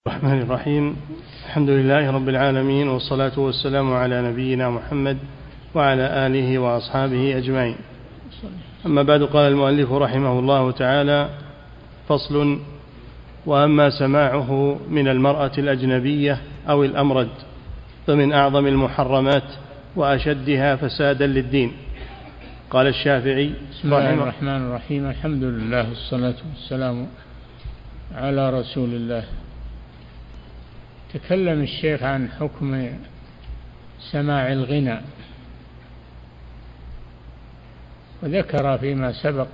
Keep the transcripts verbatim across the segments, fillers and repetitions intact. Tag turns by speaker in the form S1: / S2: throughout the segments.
S1: الرحمن الرحيم. الحمد لله رب العالمين، والصلاة والسلام على نبينا محمد وعلى آله وأصحابه أجمعين. أما بعد، قال المؤلف رحمه الله تعالى: فصل: وأما سماعه من المرأة الأجنبية أو الأمرد فمن أعظم المحرمات وأشدها فسادا للدين. قال الشافعي:
S2: بسم الله الرحمن الرحيم. الحمد لله والصلاة والسلام على رسول الله. تكلم الشيخ عن حكم سماع الغنى، وذكر فيما سبق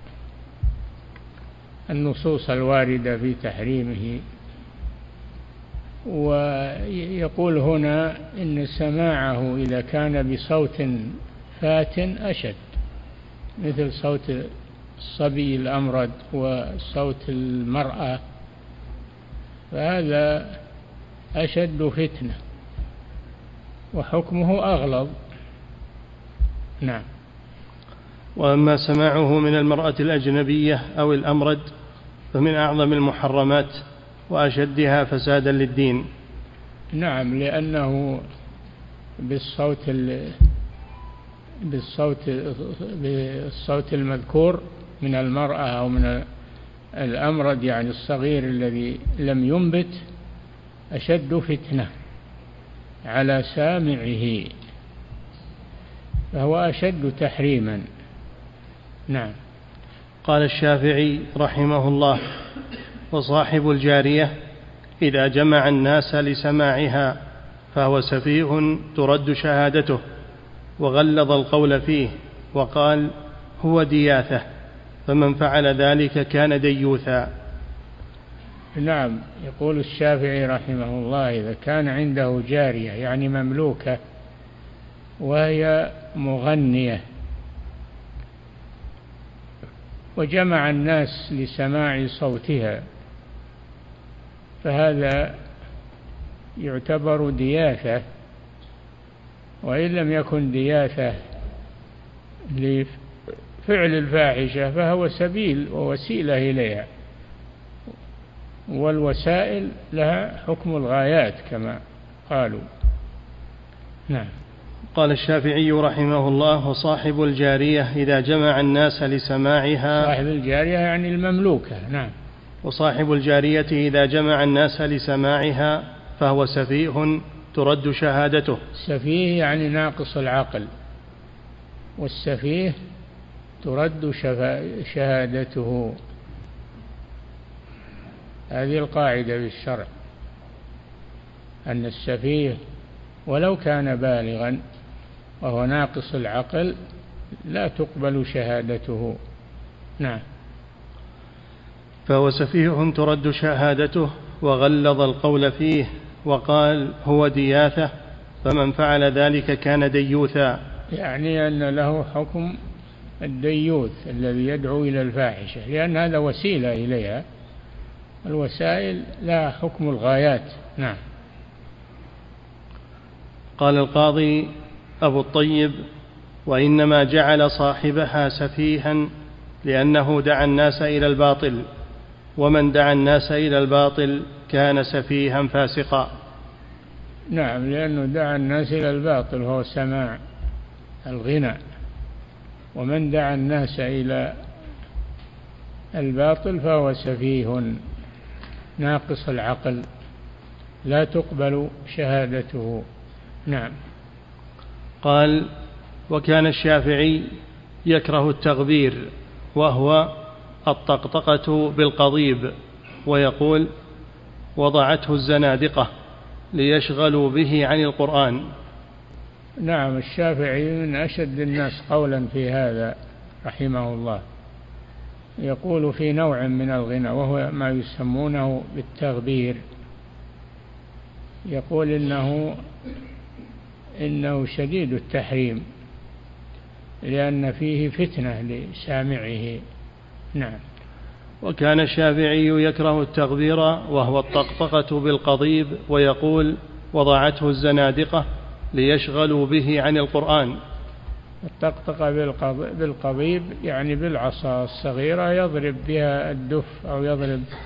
S2: النصوص الواردة في تحريمه، ويقول هنا إن سماعه إذا كان بصوت فات أشد، مثل صوت الصبي الأمرد وصوت المرأة، فهذا أشد فتنة وحكمه أغلظ. نعم.
S1: وأما سماعه من المرأة الأجنبية أو الأمرد فمن أعظم المحرمات وأشدها فسادا للدين.
S2: نعم، لأنه بالصوت بالصوت بالصوت المذكور من المرأة أو من الأمرد، يعني الصغير الذي لم ينبت، أشد فتنة على سامعه، فهو أشد تحريما. نعم.
S1: قال الشافعي رحمه الله: وصاحب الجارية إذا جمع الناس لسماعها فهو سفيه ترد شهادته، وغلظ القول فيه وقال: هو دياثة، فمن فعل ذلك كان ديوثا.
S2: نعم. يقول الشافعي رحمه الله: إذا كان عنده جارية يعني مملوكة وهي مغنية وجمع الناس لسماع صوتها، فهذا يعتبر دياثة، وإن لم يكن دياثة لفعل الفاحشة فهو سبيل ووسيلة إليها، والوسائل لها حكم الغايات كما قالوا. نعم.
S1: قال الشافعي رحمه الله: وصاحب الجارية إذا جمع الناس لسماعها.
S2: صاحب الجارية يعني المملوكة. نعم.
S1: وصاحب الجارية إذا جمع الناس لسماعها فهو سفيه ترد شهادته.
S2: سفيه يعني ناقص العقل، والسفيه ترد شهادته. هذه القاعدة بالشرع، أن السفيه ولو كان بالغا وهو ناقص العقل لا تقبل شهادته. نعم.
S1: فهو سفيه ترد شهادته، وغلظ القول فيه وقال: هو دياثة، فمن فعل ذلك كان ديوثا.
S2: يعني أن له حكم الديوث الذي يدعو إلى الفاحشة، لأن هذا وسيلة إليها، الوسائل لا حكم الغايات. نعم.
S1: قال القاضي أبو الطيب: وإنما جعل صاحبها سفيها لأنه دعا الناس إلى الباطل، ومن دعا الناس إلى الباطل كان سفيها فاسقا.
S2: نعم، لأنه دعا الناس إلى الباطل هو سماع الغنى، ومن دعا الناس إلى الباطل فهو سفيه ناقص العقل لا تقبل شهادته. نعم.
S1: قال: وكان الشافعي يكره التغبير، وهو الطقطقة بالقضيب، ويقول: وضعته الزنادقة ليشغلوا به عن القرآن.
S2: نعم. الشافعي من أشد الناس قولا في هذا رحمه الله، يقول في نوع من الغنى وهو ما يسمونه بالتغبير، يقول إنه إنه شديد التحريم لأن فيه فتنة لسامعه. نعم.
S1: وكان الشافعي يكره التغبير، وهو الطقطقة بالقضيب، ويقول: وضعته الزنادقة ليشغلوا به عن القرآن.
S2: الطقطقة بالقضيب يعني بالعصا الصغيرة يضرب بها الدف أو يضرب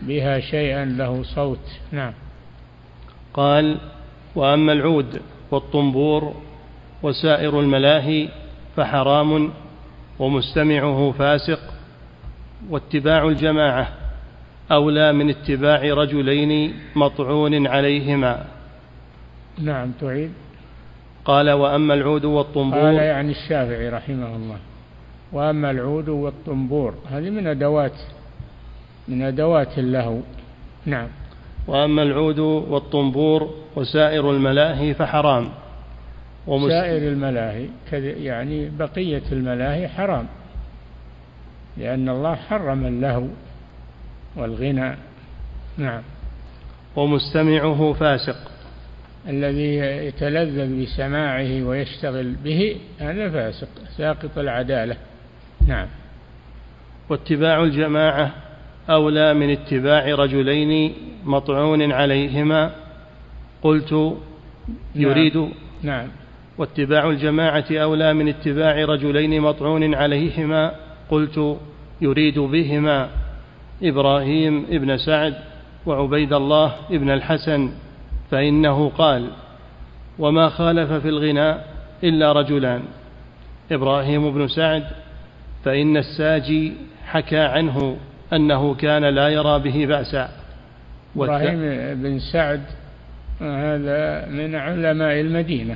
S2: بها شيئا له صوت. نعم.
S1: قال: وأما العود والطنبور وسائر الملاهي فحرام ومستمعه فاسق، واتباع الجماعة أولى من اتباع رجلين مطعون عليهما.
S2: نعم. تعيد.
S1: قال: وأما العود والطنبور.
S2: قال يعني الشافعي رحمه الله: وأما العود والطنبور، هذه من أدوات من أدوات اللهو. نعم.
S1: وأما العود والطنبور وسائر الملاهي فحرام.
S2: سائر الملاهي يعني بقية الملاهي حرام، لأن الله حرم اللهو والغنى. نعم.
S1: ومستمعه فاسق،
S2: الذي يتلذذ بسماعه ويشتغل به هذا فاسق ساقط العدالة. نعم.
S1: واتباع الجماعة أولى من اتباع رجلين مطعون عليهما. قلت: يريد.
S2: نعم. نعم.
S1: واتباع الجماعة أولى من اتباع رجلين مطعون عليهما. قلت: يريد بهما إبراهيم ابن سعد وعبيد الله ابن الحسن، فإنه قال: وما خالف في الغناء إلا رجلان، إبراهيم بن سعد فإن الساجي حكى عنه أنه كان لا يرى به بأسا.
S2: إبراهيم بن سعد هذا من علماء المدينة،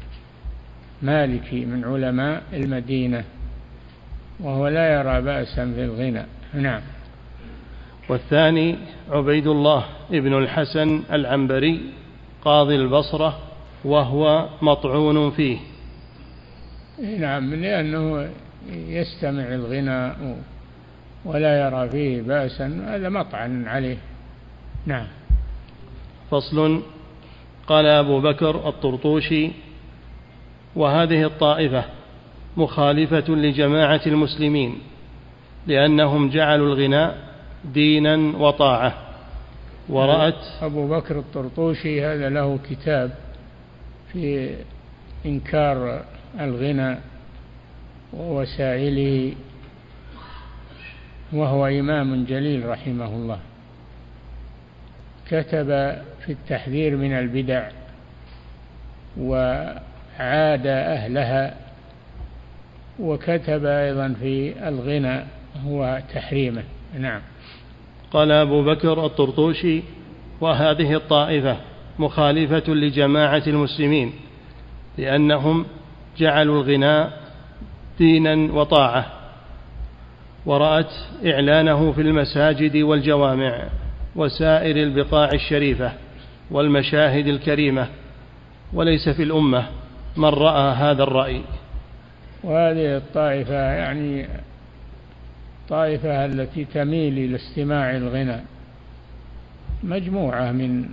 S2: مالكي من علماء المدينة، وهو لا يرى بأسا في الغنى. نعم.
S1: والثاني عبيد الله ابن الحسن العنبري قاضي البصرة، وهو مطعون فيه.
S2: نعم، لأنه يستمع الغناء ولا يرى فيه بأسا، هذا مطعن عليه. نعم.
S1: فصل. قال أبو بكر الطرطوشي: وهذه الطائفة مخالفة لجماعة المسلمين، لأنهم جعلوا الغناء دينا وطاعة. ورأت
S2: أبو بكر الطرطوشي هذا له كتاب في إنكار الغنى ووسائله، وهو إمام جليل رحمه الله، كتب في التحذير من البدع وعاد أهلها، وكتب أيضا في الغنى هو تحريمه. نعم.
S1: قال أبو بكر الطرطوشي: وهذه الطائفة مخالفة لجماعة المسلمين، لأنهم جعلوا الغناء دينا وطاعة. ورأت إعلانه في المساجد والجوامع وسائر البقاع الشريفة والمشاهد الكريمة، وليس في الأمة من رأى هذا الرأي.
S2: وهذه الطائفة يعني الطائفة التي تميل إلى استماع الغنى مجموعة من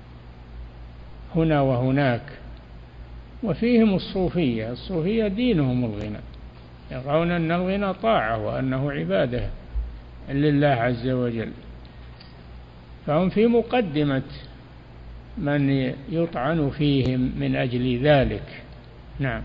S2: هنا وهناك، وفيهم الصوفية. الصوفية دينهم الغنى، يرون أن الغنى طاعة وأنه عبادة لله عز وجل، فهم في مقدمة من يطعن فيهم من أجل ذلك. نعم.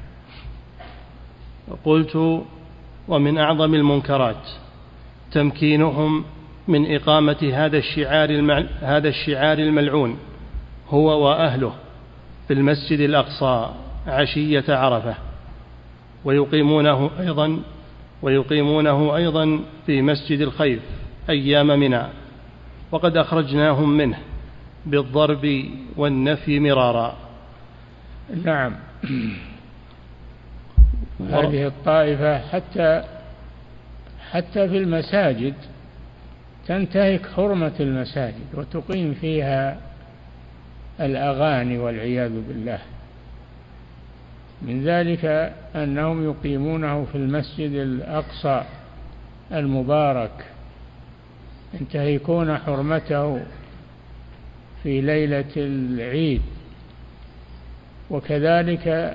S1: قلت: ومن أعظم المنكرات تمكينهم من إقامة هذا الشعار المع... هذا الشعار الملعون هو وأهله في المسجد الأقصى عشية عرفة، ويقيمونه أيضا ويقيمونه أيضا في مسجد الخيف أيام منى، وقد أخرجناهم منه بالضرب والنفي مرارا.
S2: نعم. هذه الطائفة حتى حتى في المساجد تنتهك حرمة المساجد وتقيم فيها الأغاني والعياذ بالله. من ذلك أنهم يقيمونه في المسجد الأقصى المبارك، ينتهكون حرمته في ليلة العيد. وكذلك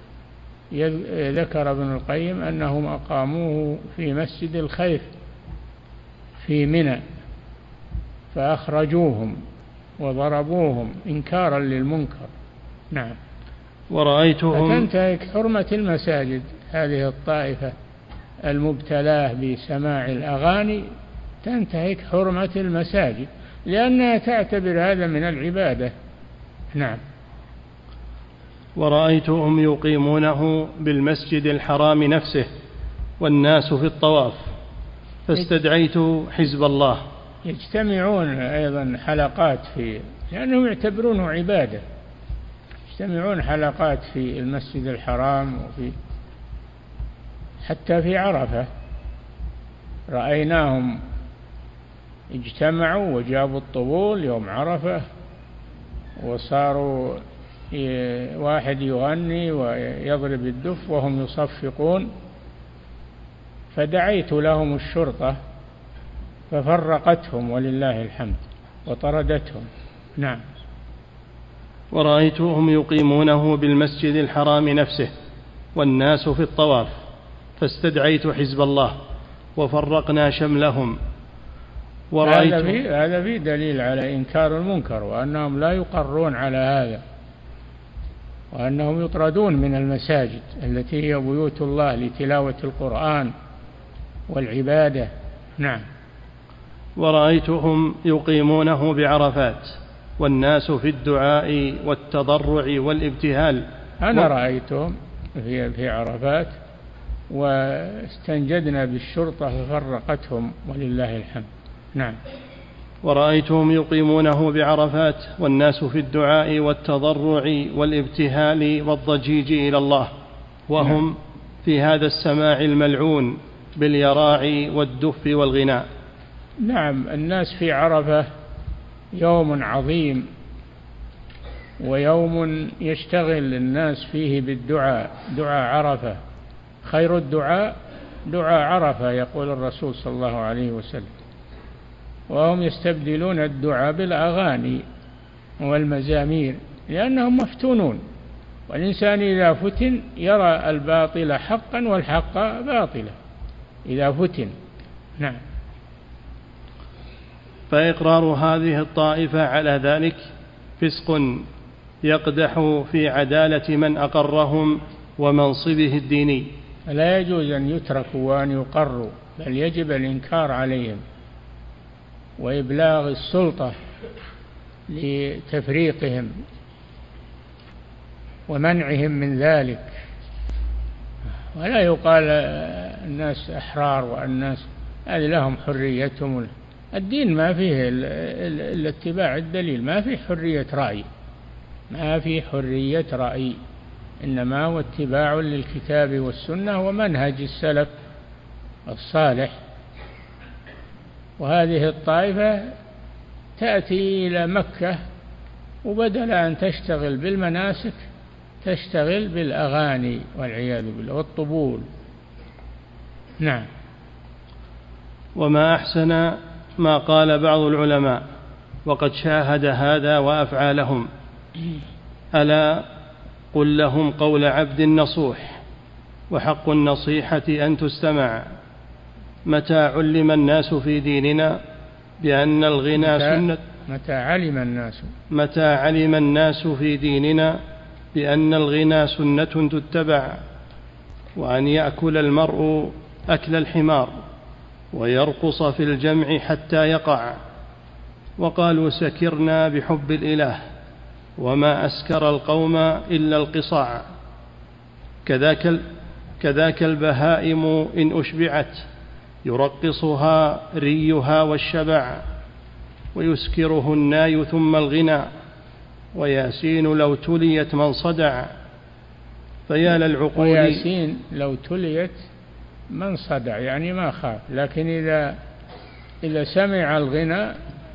S2: ذكر ابن القيم أنهم أقاموه في مسجد الخيف في منى، فأخرجوهم وضربوهم إنكارا للمنكر. نعم.
S1: ورأيتهم
S2: فتنتهك حرمة المساجد هذه الطائفة المبتلاه بسماع الأغاني تنتهك حرمة المساجد، لأنها تعتبر هذا من العبادة. نعم.
S1: ورأيتهم يقيمونه بالمسجد الحرام نفسه والناس في الطواف فاستدعيت حزب الله.
S2: يجتمعون أيضا حلقات في، لأنهم يعتبرونه عبادة، يجتمعون حلقات في المسجد الحرام، وفي حتى في عرفة رأيناهم اجتمعوا وجابوا الطبول يوم عرفة، وصاروا واحد يغني ويضرب الدف وهم يصفقون، فدعيت لهم الشرطة ففرقتهم ولله الحمد وطردتهم. نعم.
S1: ورأيتهم يقيمونه بالمسجد الحرام نفسه والناس في الطواف فاستدعيت حزب الله وفرقنا شملهم.
S2: ورأيت هذا في هذا في دليل على إنكار المنكر، وأنهم لا يقرون على هذا، وأنهم يطردون من المساجد التي هي بيوت الله لتلاوة القرآن والعبادة. نعم.
S1: ورأيتهم يقيمونه بعرفات والناس في الدعاء والتضرع والابتهال.
S2: أنا و... رأيتهم في في عرفات واستنجدنا بالشرطة ففرقتهم ولله الحمد. نعم.
S1: ورأيتهم يقيمونه بعرفات والناس في الدعاء والتضرع والابتهال والضجيج إلى الله، وهم نعم. في هذا السماع الملعون باليراع والدف والغناء.
S2: نعم. الناس في عرفة يوم عظيم، ويوم يشتغل الناس فيه بالدعاء، دعاء عرفة خير الدعاء دعاء عرفة يقول الرسول صلى الله عليه وسلم، وهم يستبدلون الدعاء بالأغاني والمزامير لأنهم مفتونون، والإنسان إذا فتن يرى الباطل حقا والحق باطلا إذا فتن. نعم.
S1: فإقرار هذه الطائفة على ذلك فسق يقدح في عدالة من أقرهم ومنصبه الديني.
S2: لا يجوز أن يتركوا وأن يقروا، بل يجب الإنكار عليهم وإبلاغ السلطة لتفريقهم ومنعهم من ذلك، ولا يقال الناس أحرار والناس هذه لهم حريتهم. الدين ما فيه إلا اتباع الدليل، ما فيه حرية رأي، ما فيه حرية رأي، إنما هو اتباع للكتاب والسنة ومنهج السلف الصالح. وهذه الطائفة تأتي إلى مكة وبدل أن تشتغل بالمناسك تشتغل بالأغاني والعياذ بالله والطبول. نعم.
S1: وما أحسن ما قال بعض العلماء وقد شاهد هذا وأفعالهم: ألا قل لهم قول عبد نصوح، وحق النصيحة أن تستمع. متى علم الناس في ديننا بأن الغنى سنة
S2: متى علم الناس
S1: متى علم الناس في ديننا بأن الغنى سنة تتبع، وأن يأكل المرء أكل الحمار ويرقص في الجمع حتى يقع. وقالوا سكرنا بحب الإله وما أسكر القوم إلا القصاع. كذاك, كذاك البهائم إن أشبعت يرقصها ريها والشبع، ويسكره الناي ثم الغنى، وياسين لو تليت من صدع. فيا للعقول
S2: وياسين لو تليت من صدع يعني ما خاف، لكن إذا إذا سمع الغنى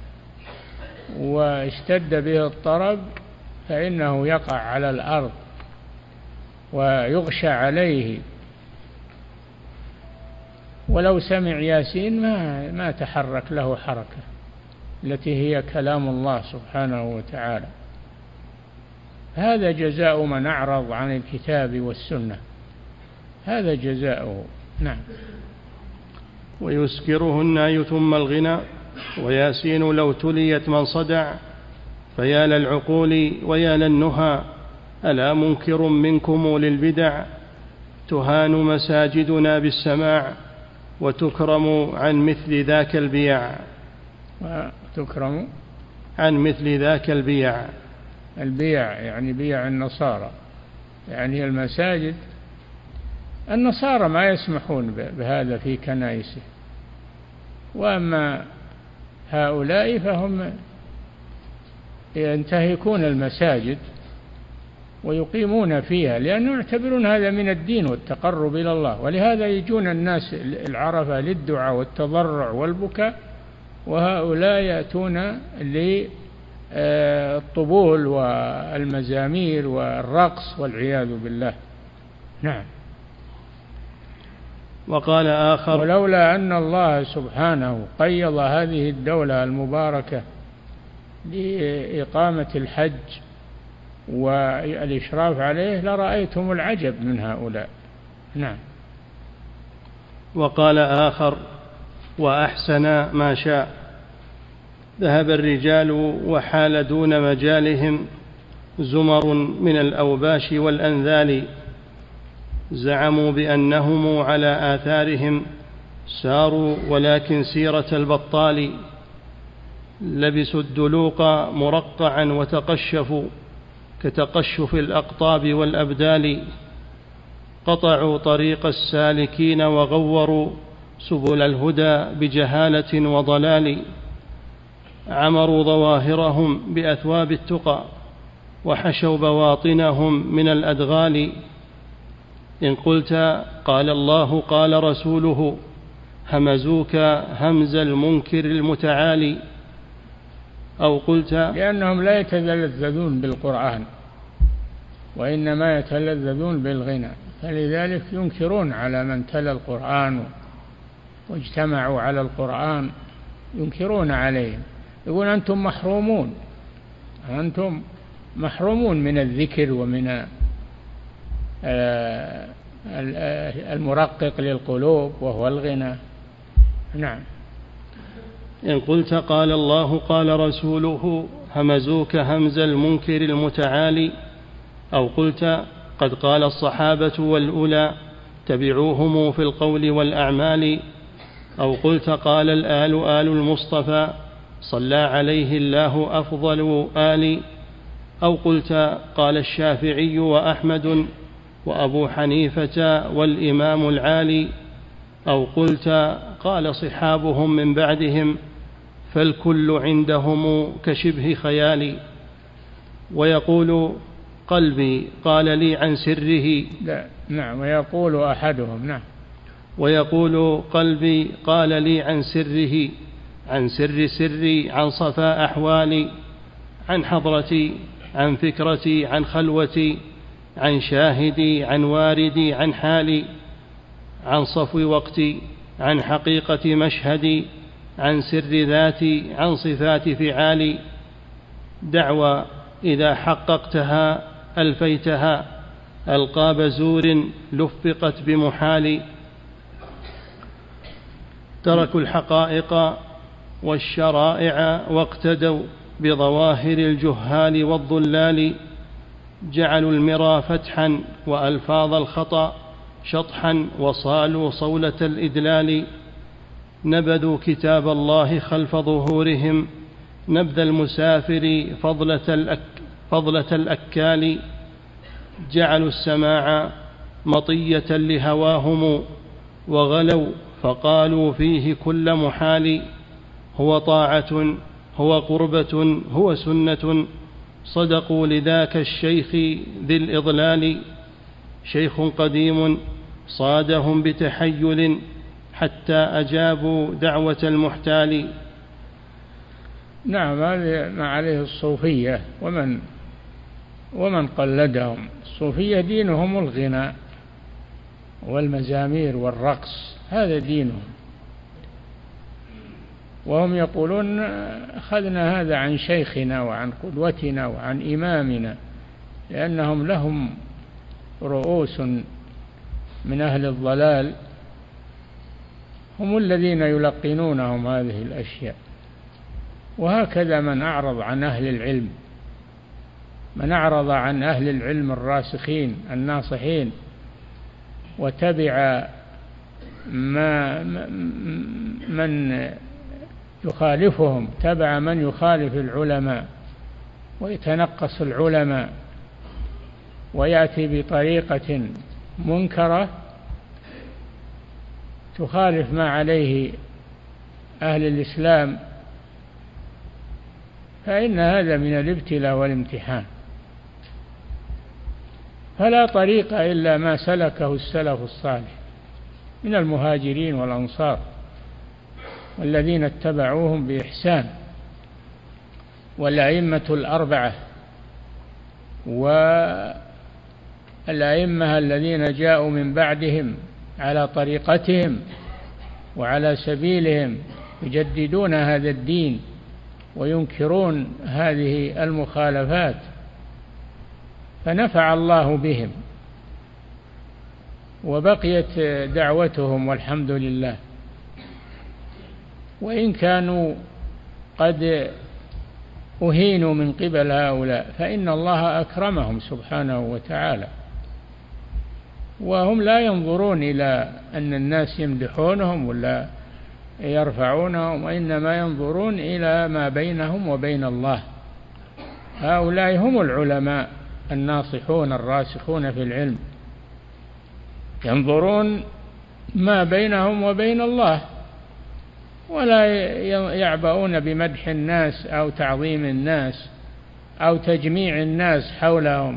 S2: واشتد به الطرب فإنه يقع على الأرض ويغشى عليه. ولو سمع ياسين ما ما تحرك له حركة التي هي كلام الله سبحانه وتعالى. هذا جزاء من أعرض عن الكتاب والسنة، هذا جزاؤه. نعم.
S1: ويسكره الناي ثم الغنى، وياسين لو تليت من صدع. فيا للعقول ويا للنهى، ألا منكر منكم للبدع؟ تهان مساجدنا بالسماع، وتكرم عن مثل ذاك البيع
S2: وتكرم
S1: عن مثل ذاك البيع.
S2: البيع يعني بيع النصارى، يعني المساجد النصارى ما يسمحون بهذا في كنائسه، وأما هؤلاء فهم ينتهكون المساجد ويقيمون فيها، لأنهم يعتبرون هذا من الدين والتقرب إلى الله، ولهذا يجون الناس العرفة للدعاء والتضرع والبكاء، وهؤلاء يأتون للطبول والمزامير والرقص والعياذ بالله. نعم.
S1: وقال آخر:
S2: ولولا أن الله سبحانه قيض هذه الدولة المباركة لإقامة الحج والإشراف عليه لرأيتم العجب من هؤلاء. نعم.
S1: وقال آخر: وأحسن ما شاء. ذهب الرجال وحال دون مجالهم زمر من الأوباش والأنذال، زعموا بأنهم على آثارهم ساروا ولكن سيرة البطال، لبسوا الدلوق مرقعا وتقشفوا كتقشف الأقطاب والأبدال، قطعوا طريق السالكين وغوروا سبل الهدى بجهالة وضلال، عمروا ظواهرهم بأثواب التقى وحشوا بواطنهم من الأدغال. إن قلت قال الله قال رسوله همزوك همز المنكر المتعالي، أو قلت
S2: لأنهم لا يتلذذون بالقرآن وإنما يتلذذون بالغنى، فلذلك ينكرون على من تلا القرآن واجتمعوا على القرآن، ينكرون عليهم، يقول أنتم محرومون، أنتم محرومون من الذكر ومن المرقق للقلوب وهو الغنى. نعم.
S1: إن قلت قال الله قال رسوله همزوك همز المنكر المتعالي، أو قلت قد قال الصحابة والأولى تبعوهم في القول والأعمال، أو قلت قال الآل آل المصطفى صلى عليه الله أفضل آل، أو قلت قال الشافعي وأحمد وأبو حنيفة والإمام العالي، أو قلت قال صحابهم من بعدهم فالكل عندهم كشبه خيال. ويقول قلبي قال لي عن سره.
S2: لا. نعم. ويقول أحدهم. نعم.
S1: ويقول قلبي قال لي عن سره، عن سر سري، عن صفاء أحوالي، عن حضرتي، عن فكرتي، عن خلوتي، عن شاهدي، عن واردي، عن حالي، عن صفو وقتي، عن حقيقة مشهدي، عن سر ذاتي، عن صفات فعالي، دعوى إذا حققتها ألفيتها ألقاب زور لفقت بمحال. تركوا الحقائق والشرائع واقتدوا بظواهر الجهال والضلال، جعلوا المرى فتحا وألفاظ الخطأ شطحا وصالوا صولة الإدلال، نبذوا كتاب الله خلف ظهورهم نبذ المسافر فضلة, الأك فضلة الأكال، جعلوا السماع مطية لهواهم وغلوا فقالوا فيه كل محال، هو طاعة هو قربة هو سنة، صدقوا لذاك الشيخ ذي الإضلال، شيخ قديم صادهم بتحيل حتى أجابوا دعوة المحتال.
S2: نعم. هذا ما عليه الصوفية ومن ومن قلدهم. الصوفية دينهم الغناء والمزامير والرقص، هذا دينهم، وهم يقولون أخذنا هذا عن شيخنا وعن قدوتنا وعن إمامنا، لأنهم لهم رؤوس من أهل الضلال هم الذين يلقنونهم هذه الأشياء. وهكذا من أعرض عن أهل العلم، من أعرض عن أهل العلم الراسخين الناصحين وتبع ما من يخالفهم، تبع من يخالف العلماء ويتنقص العلماء ويأتي بطريقة منكرة تخالف ما عليه أهل الإسلام، فإن هذا من الابتلاء والامتحان. فلا طريق إلا ما سلكه السلف الصالح من المهاجرين والأنصار والذين اتبعوهم بإحسان، والأئمة الأربعة والأئمة الذين جاءوا من بعدهم على طريقتهم وعلى سبيلهم يجددون هذا الدين وينكرون هذه المخالفات، فنفع الله بهم وبقيت دعوتهم والحمد لله. وإن كانوا قد أهينوا من قبل هؤلاء فإن الله أكرمهم سبحانه وتعالى، وهم لا ينظرون إلى أن الناس يمدحونهم ولا يرفعونهم، وإنما ينظرون إلى ما بينهم وبين الله. هؤلاء هم العلماء الناصحون الراسخون في العلم، ينظرون ما بينهم وبين الله، ولا يعبؤون بمدح الناس أو تعظيم الناس أو تجميع الناس حولهم.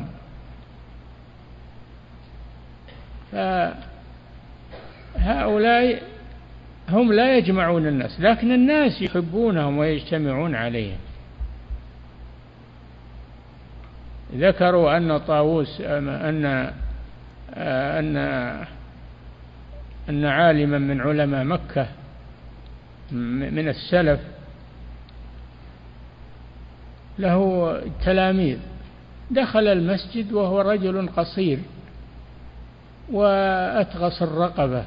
S2: فهؤلاء هم لا يجمعون الناس، لكن الناس يحبونهم ويجتمعون عليهم. ذكروا أن طاووس أن أن أن عالما من علماء مكة من السلف له تلاميذ، دخل المسجد وهو رجل قصير وأتغص الرقبة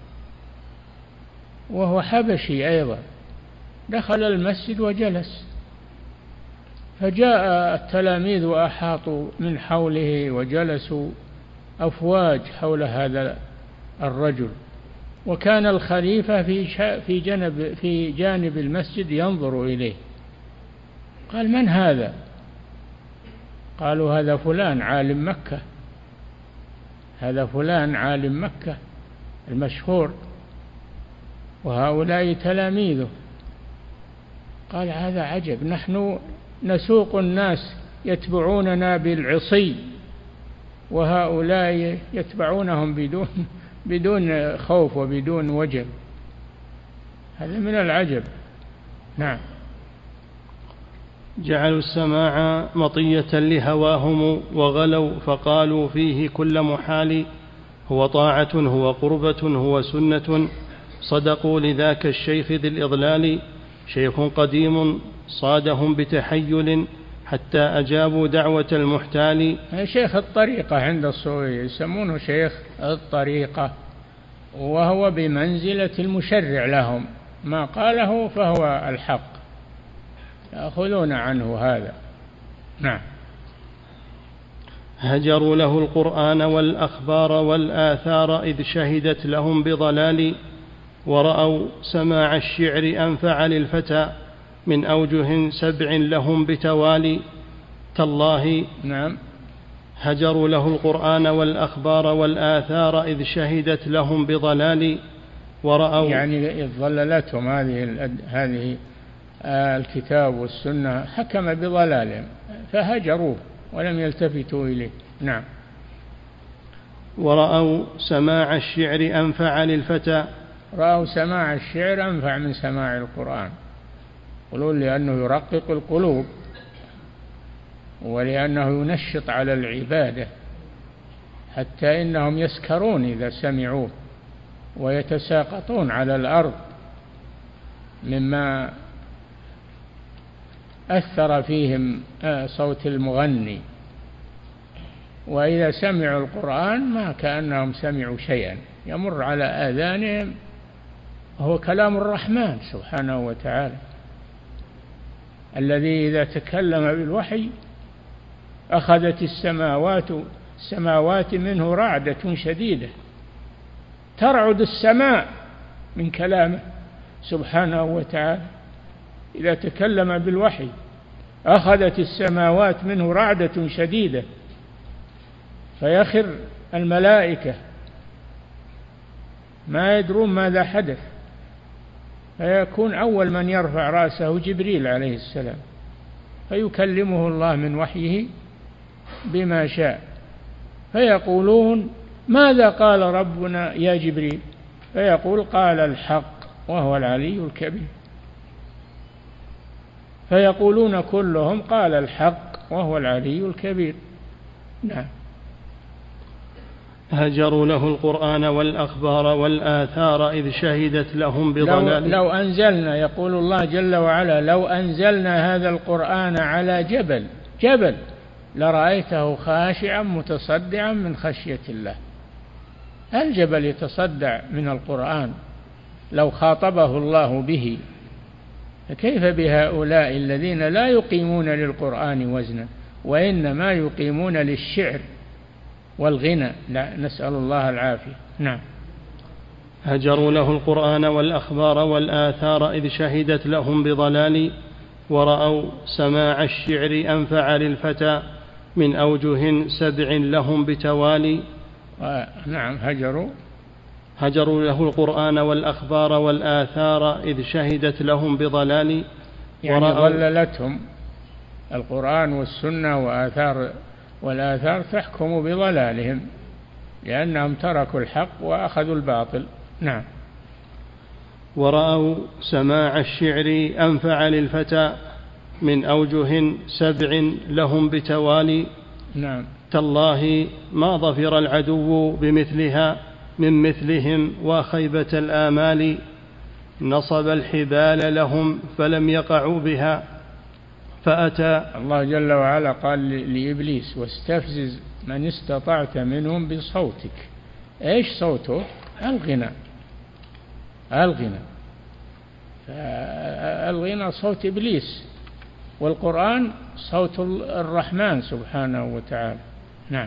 S2: وهو حبشي أيضا، دخل المسجد وجلس، فجاء التلاميذ وأحاطوا من حوله وجلسوا أفواج حول هذا الرجل، وكان الخليفة في في جانب في جانب المسجد ينظر إليه. قال: من هذا؟ قالوا: هذا فلان عالم مكة، هذا فلان عالم مكة المشهور، وهؤلاء تلاميذه. قال: هذا عجب، نحن نسوق الناس يتبعوننا بالعصي وهؤلاء يتبعونهم بدون بدون خوف وبدون وجل، هذا من العجب. نعم.
S1: جعلوا السماع مطية لهواهم وغلوا فقالوا فيه كل محال، هو طاعة هو قربة هو سنة، صدقوا لذاك الشيخ ذي الإضلال، شيخ قديم صادهم بتحيل حتى أجابوا دعوة المحتال.
S2: شيخ الطريقة عند الصوفية يسمونه شيخ الطريقة، وهو بمنزلة المشرع لهم، ما قاله فهو الحق، يأخذون عنه هذا. نعم.
S1: هجروا له القرآن والأخبار والآثار إذ شهدت لهم بضلال، ورأوا سماع الشعر أنفع للفتى من أوجه سبع لهم بتوالي. تالله.
S2: نعم.
S1: هجروا له القرآن والأخبار والآثار إذ شهدت لهم بضلال، ورأوا
S2: يعني إذ ضللتهم هذه هذه الكتاب والسنة، حكم بضلالهم فهجروه ولم يلتفتوا إليه. نعم.
S1: ورأوا سماع الشعر أنفع للفتى،
S2: رأوا سماع الشعر أنفع من سماع القرآن، يقولون لأنه يرقق القلوب ولأنه ينشط على العبادة، حتى إنهم يسكرون إذا سمعوه ويتساقطون على الأرض مما أثر فيهم صوت المغني، وإذا سمعوا القرآن ما كأنهم سمعوا شيئا، يمر على آذانهم هو كلام الرحمن سبحانه وتعالى، الذي إذا تكلم بالوحي أخذت السماوات السماوات منه رعدة شديدة، ترعد السماء من كلامه سبحانه وتعالى. إذا تكلم بالوحي أخذت السماوات منه رعدة شديدة فيخر الملائكة ما يدرون ماذا حدث، فيكون أول من يرفع رأسه جبريل عليه السلام فيكلمه الله من وحيه بما شاء، فيقولون ماذا قال ربنا يا جبريل؟ فيقول قال الحق وهو العلي الكبير، فيقولون كلهم قال الحق وهو العلي الكبير. نعم.
S1: هجروا له القرآن والأخبار والآثار إذ شهدت لهم بضلال.
S2: لو, لو أنزلنا، يقول الله جل وعلا، لو أنزلنا هذا القرآن على جبل جبل لرأيته خاشعا متصدعا من خشية الله. الجبل يتصدع من القرآن لو خاطبه الله به، فكيف بهؤلاء الذين لا يقيمون للقرآن وزنا وإنما يقيمون للشعر والغنى؟ لا، نسأل الله العافية. نعم.
S1: هجروا له القرآن والأخبار والآثار إذ شهدت لهم بضلال ورأوا سماع الشعر أنفع للفتى من أوجه سبع لهم بتوالي.
S2: نعم. هجروا
S1: هجروا له القرآن والأخبار والآثار إذ شهدت لهم بضلال،
S2: يعني ضللتهم القرآن والسنة وآثار والآثار تحكم بضلالهم لأنهم تركوا الحق وأخذوا الباطل. نعم.
S1: ورأوا سماع الشعر أنفع للفتى من أوجه سبع لهم بتوالي.
S2: نعم.
S1: تالله ما ظفر العدو بمثلها من مثلهم وخيبة الآمال، نصب الحبال لهم فلم يقعوا بها فأتى.
S2: الله جل وعلا قال لإبليس واستفزز من استطعت منهم بصوتك. إيش صوته؟ الغنى. الغنى الغنى صوت إبليس، والقرآن صوت الرحمن سبحانه وتعالى. نعم.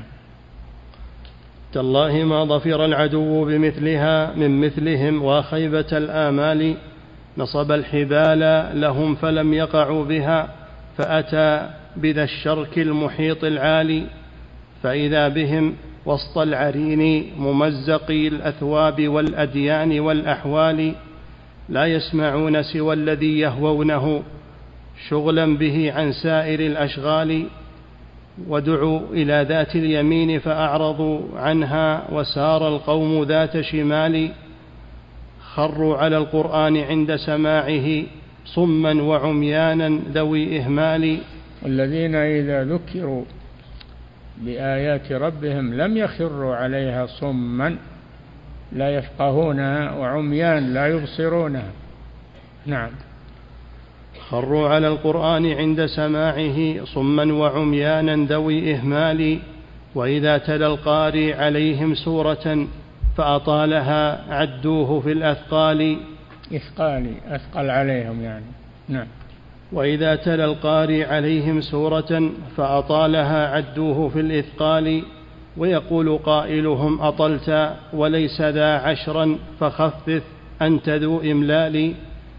S1: تالله ما ظفر العدو بمثلها من مثلهم وخيبة الآمال، نصب الحبال لهم فلم يقعوا بها فأتى بذا الشرك المحيط العالي، فإذا بهم وسط العرين ممزقي الأثواب والأديان والأحوال، لا يسمعون سوى الذي يهوونه شغلا به عن سائر الأشغال، ودعوا إلى ذات اليمين فأعرضوا عنها وسار القوم ذات شمال، خروا على القرآن عند سماعه صما وعميانا ذوي إهمال.
S2: الذين إذا ذكروا بآيات ربهم لم يخروا عليها صما لا يفقهونها وعميان لا يبصرونها. نعم.
S1: خروا على القرآن عند سماعه صما وعميانا ذوي إهمال، وإذا تلا القارئ عليهم سورة فأطالها عدوه في الأثقال.
S2: إثقال أثقل عليهم يعني. نعم.
S1: وإذا تلا القارئ عليهم سورة فأطالها عدوه في الإثقال، ويقول قائلهم أطلت وليس ذا عشرا فخفف أنت ذو إملال.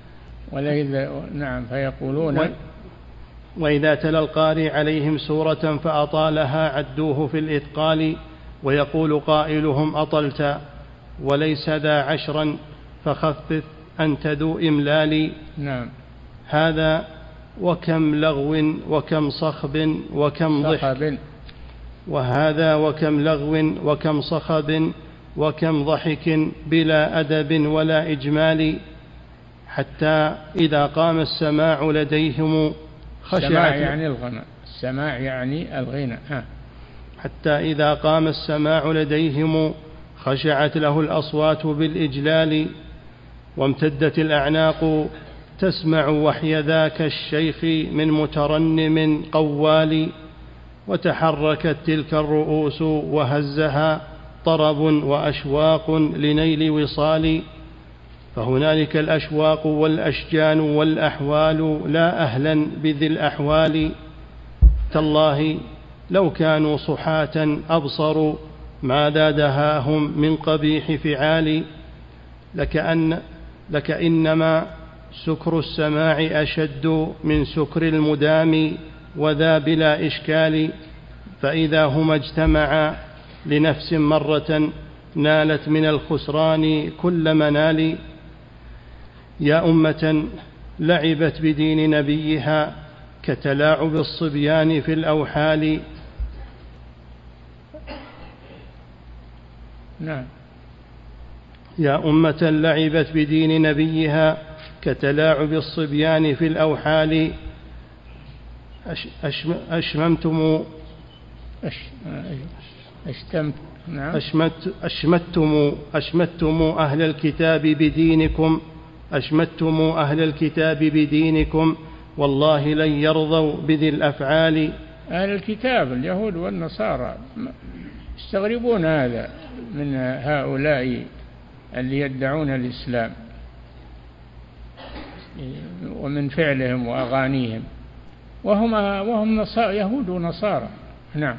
S2: نعم. فيقولون
S1: و... وإذا تلا القارئ عليهم سورة فأطالها عدوه في الإثقال، ويقول قائلهم أطلت وليس ذا عشرا فخفف أنت ذو إملال.
S2: نعم.
S1: هذا وكم لغو وكم صخب وكم ضحك، وهذا وكم لغو وكم صخب وكم ضحك بلا أدب ولا إجمال، حتى إذا قام السماع لديهم خشعت.
S2: السماع يعني الغنى. السماع يعني الغنى. ها.
S1: حتى إذا قام السماع لديهم خشعت له الأصوات بالإجلال، وامتدت الأعناق تسمع وحي ذاك الشيخ من مترنم قوال، وتحركت تلك الرؤوس وهزها طرب وأشواق لنيل وصال، فهنالك الأشواق والأشجان والأحوال لا أهلا بذي الأحوال. تالله لو كانوا صحاة أبصروا ماذا دهاهم من قبيح فعال، لكأن لكإنما سكر السماع أشد من سكر المدام وذا بلا إشكال، فإذا هما اجتمعا لنفس مرة نالت من الخسران كل منال. يا أمة لعبت بدين نبيها كتلاعب الصبيان في الأوحال.
S2: نعم.
S1: يا أمة لعبت بدين نبيها كتلاعب الصبيان في الأوحال. أشممتم
S2: أشتمت نعم.
S1: أشمت أشمتم أشمتم أهل الكتاب بدينكم أشمتم أهل الكتاب بدينكم والله لن يرضوا بذي الأفعال.
S2: أهل الكتاب اليهود والنصارى يستغربون هذا من هؤلاء اللي يدعون الإسلام ومن فعلهم وأغانيهم، وهم وهم يهود ونصارى. نعم.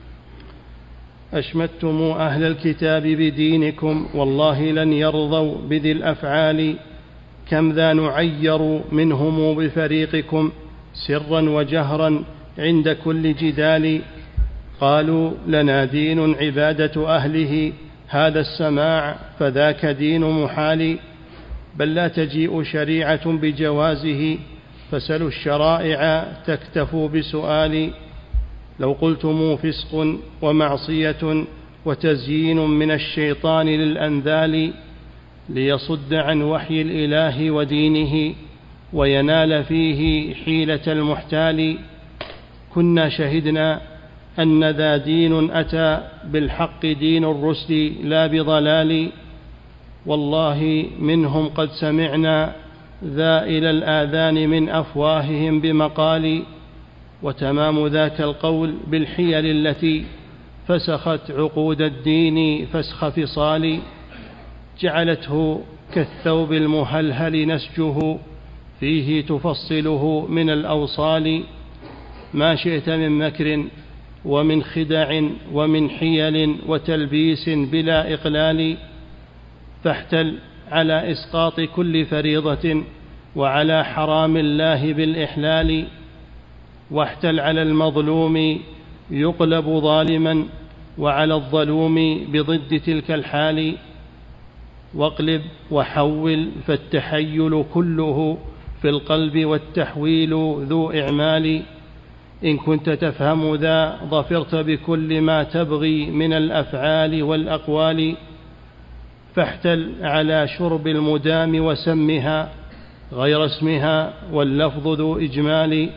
S1: أشمتم أهل الكتاب بدينكم والله لن يرضوا بذي الأفعال. كم ذا نعير منهم بفريقكم سرا وجهرا عند كل جدال. قالوا لنا دين عبادة أهله هذا السماع فذاك دين محال. بل لا تجيء شريعة بجوازه فسلوا الشرائع تكتفوا بسؤال. لو قلتم فسق ومعصية وتزيين من الشيطان للأنذال ليصد عن وحي الإله ودينه وينال فيه حيلة المحتال. كنا شهدنا أن ذا دين أتى بالحق دين الرسل لا بضلال. والله منهم قد سمعنا ذا إلى الآذان من أفواههم بمقال. وتمام ذاك القول بالحيل التي فسخت عقود الدين فسخ فصال. جعلته كالثوب المهلهل نسجه فيه تفصله من الأوصال. ما شئت من مكر ومن خدع ومن حيل وتلبيس بلا إقلال. فاحتل على إسقاط كل فريضة وعلى حرام الله بالإحلال. واحتل على المظلوم يقلب ظالما وعلى الظلوم بضد تلك الحال. واقلب وحول فالتحيل كله في القلب والتحويل ذو إعمال. إن كنت تفهم ذا ظفرت بكل ما تبغي من الأفعال والأقوال. فاحتل على شرب المدام وسمها غير اسمها واللفظ ذو إجمال.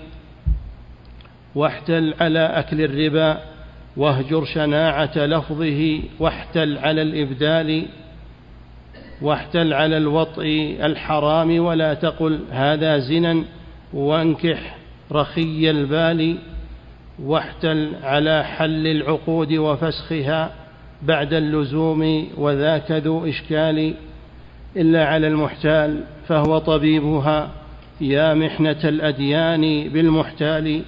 S1: واحتل على أكل الربا واهجر شناعة لفظه واحتل على الإبدال. واحتل على الوطء الحرام ولا تقل هذا زنا وانكح رخي البال. واحتل على حل العقود وفسخها بعد اللزوم وذاك ذو إشكال. إلا على المحتال فهو طبيبها يا محنة الأديان بالمحتال.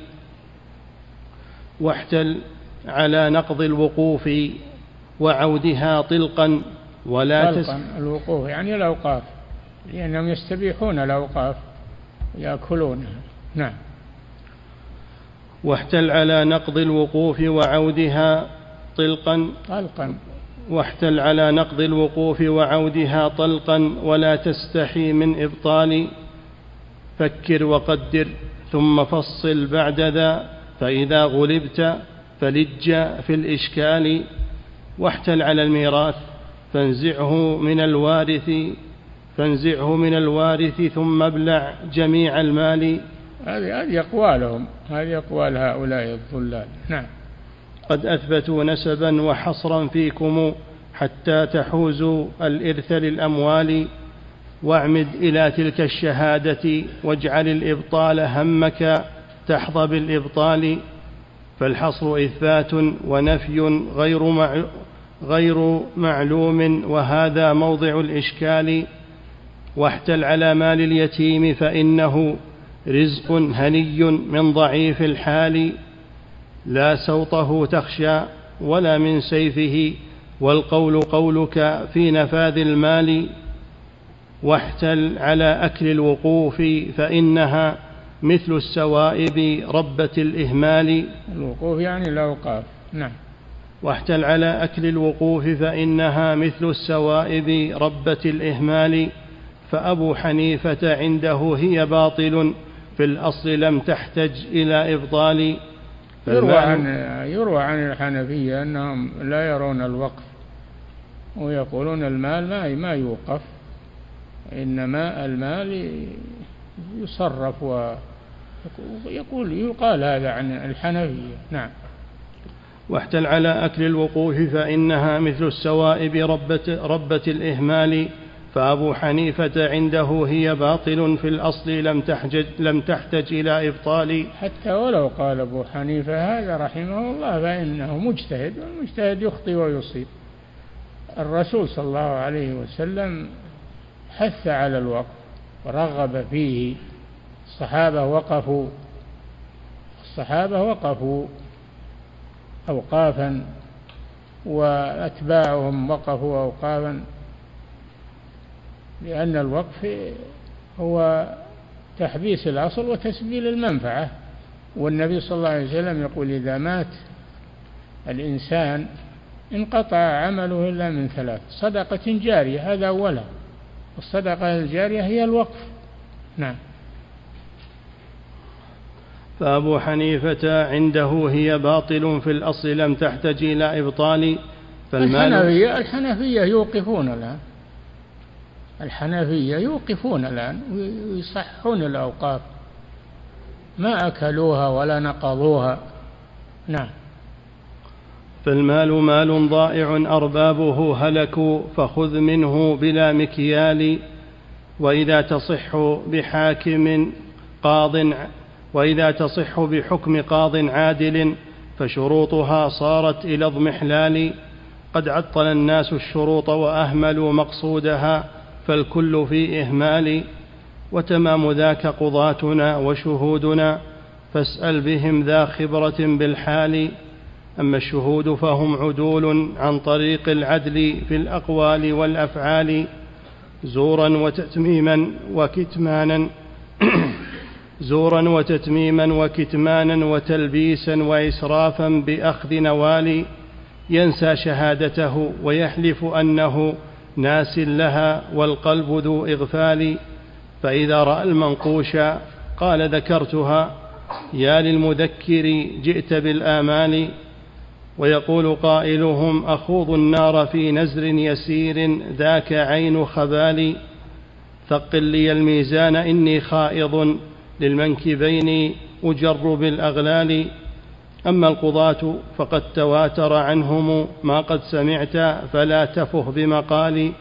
S1: واحتل على نقض الوقوف وعودها طلقا ولا
S2: طلقا الوقوف يعني الأوقاف، لأنهم يستبيحون الأوقاف يأكلونها. نعم.
S1: واحتل على نقض الوقوف وعودها طلقا
S2: طلقا
S1: واحتل على نقض الوقوف وعودها طلقا ولا تستحي من إبطال. فكر وقدر ثم فصل بعد ذا فإذا غلبت فلج في الإشكال. واحتل على الميراث فانزعه من الوارث فانزعه من الوارث ثم ابلع جميع المال.
S2: هذه أقوالهم، هذه أقوال هؤلاء الضلال. نعم.
S1: قد أثبتوا نسبا وحصرا فيكم حتى تحوزوا الإرث للأموال. واعمد إلى تلك الشهادة واجعل الإبطال همك تحظى بالإبطال. فالحصر إثبات ونفي غير مع غير معلوم وهذا موضع الإشكال. واحتل على مال اليتيم فإنه رزق هني من ضعيف الحال. لا سوطه تخشى ولا من سيفه والقول قولك في نفاذ المال. واحتل على أكل الوقوف فإنها مثل السوائب ربة الإهمال.
S2: الوقوف يعني الأوقاف. نعم.
S1: واحتل على أكل الوقوف فإنها مثل السوائب ربة الإهمال. فأبو حنيفة عنده هي باطل في الأصل لم تحتج إلى إبطال.
S2: يروى عن, يروى عن الحنفية أنهم لا يرون الوقف ويقولون المال ما ما يوقف، إنما المال يصرف، ويقول يقال هذا عن الحنفية. نعم.
S1: واحتل على أكل الوقوف فإنها مثل السوائب ربة, ربة الإهمال. فأبو حنيفة عنده هي باطل في الأصل لم تحتج, لم تحتج إلى إبطال.
S2: حتى ولو قال أبو حنيفة هذا رحمه الله فإنه مجتهد، والمجتهد يخطئ ويصيب. الرسول صلى الله عليه وسلم حث على الوقف ورغب فيه. الصحابة وقفوا الصحابة وقفوا أوقافا، وأتباعهم وقفوا أوقافا، لأن الوقف هو تحبيس الأصل وتسبيل المنفعة. والنبي صلى الله عليه وسلم يقول إذا مات الإنسان انقطع عمله إلا من ثلاث: صدقة جارية، هذا أولا، الصدقة الجارية هي الوقف. نعم.
S1: فأبو حنيفة عنده هي باطل في الأصل لم تحتج إلى إبطال.
S2: الحنفية الحنفية يوقفون الآن الحنفية يوقفون الآن ويصحون الأوقاف، ما أكلوها ولا نقضوها. نعم.
S1: فالمال مال ضائع أربابه هلكوا فخذ منه بلا مكيال. وإذا تصح بحاكم قاض وإذا تصح بحكم قاض عادل فشروطها صارت إلى اضمحلال. قد عطل الناس الشروط وأهملوا مقصودها فالكل في إهمال. وتمام ذاك قضاتنا وشهودنا فاسأل بهم ذا خبرة بالحال. أما الشهود فهم عدول عن طريق العدل في الأقوال والأفعال. زورا وتتميما وكتمانا زورا وتتميما وكتمانا وتلبيسا وإسرافا بأخذ نوال. ينسى شهادته ويحلف أنه ناس لها والقلب ذو إغفال. فإذا رأى المنقوش قال ذكرتها يا للمذكر جئت بالآمال. ويقول قائلهم أخوض النار في نزر يسير ذاك عين خبال. ثقل لي الميزان إني خائض للمنكبين أجر بالأغلال. أما القضاة فقد تواتر عنهم ما قد سمعت فلا تفه بمقال.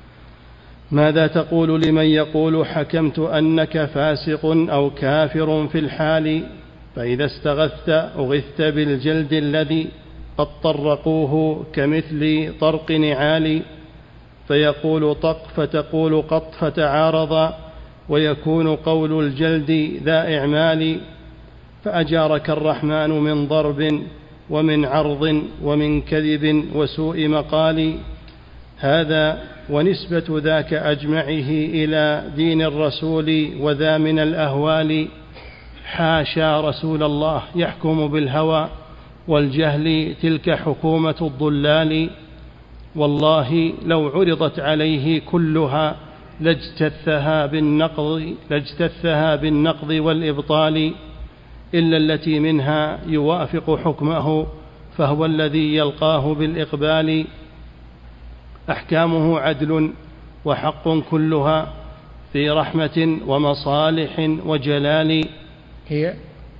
S1: ماذا تقول لمن يقول حكمت أنك فاسق أو كافر في الحال. فإذا استغثت أغثت بالجلد الذي قد طرقوه كمثل طرق نعال. فيقول طق فتقول قط فتعارضا ويكون قول الجلد ذا إعمال. فأجارك الرحمن من ضرب ومن عرض ومن كذب وسوء مقال. هذا ونسبة ذاك أجمعه إلى دين الرسول وذا من الأهوال. حاشا رسول الله يحكم بالهوى والجهل تلك حكومة الضلال. والله لو عرضت عليه كلها لاجتثها بالنقض, لاجتثها بالنقض والإبطال. إلا التي منها يوافق حكمه فهو الذي يلقاه بالإقبال. أحكامه عدل وحق كلها في رحمة ومصالح وجلال.
S2: هي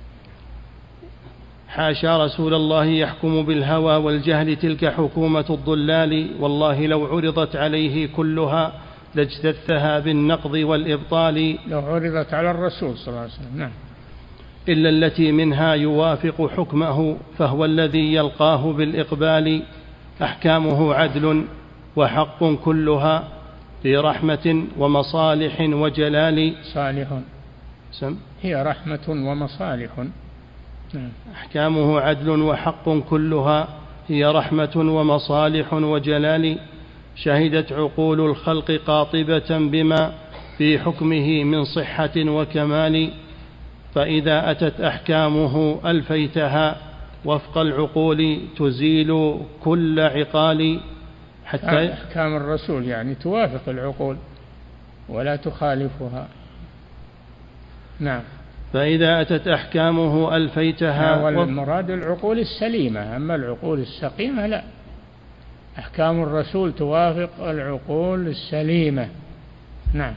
S1: حاشا رسول الله يحكم بالهوى والجهل تلك حكومة الضلال. والله لو عرضت عليه كلها لاجتثها بالنقض والإبطال.
S2: لو عرضت على الرسول صلى الله عليه وسلم. نعم.
S1: إلا التي منها يوافق حكمه فهو الذي يلقاه بالإقبال. أحكامه عدل وحق كلها في رحمة ومصالح وجلال.
S2: صالح
S1: سم
S2: هي رحمة ومصالح. نعم.
S1: أحكامه عدل وحق كلها هي رحمة ومصالح وجلال. شهدت عقول الخلق قاطبة بما في حكمه من صحة وكمال، فإذا أتت أحكامه ألفيتها وفق العقول تزيل كل عقال.
S2: حتى أحكام الرسول يعني توافق العقول ولا تخالفها. نعم.
S1: فإذا أتت أحكامه ألفيتها،
S2: والمراد العقول السليمة، أما العقول السقيمة لا. أحكام الرسول توافق العقول السليمة. نعم.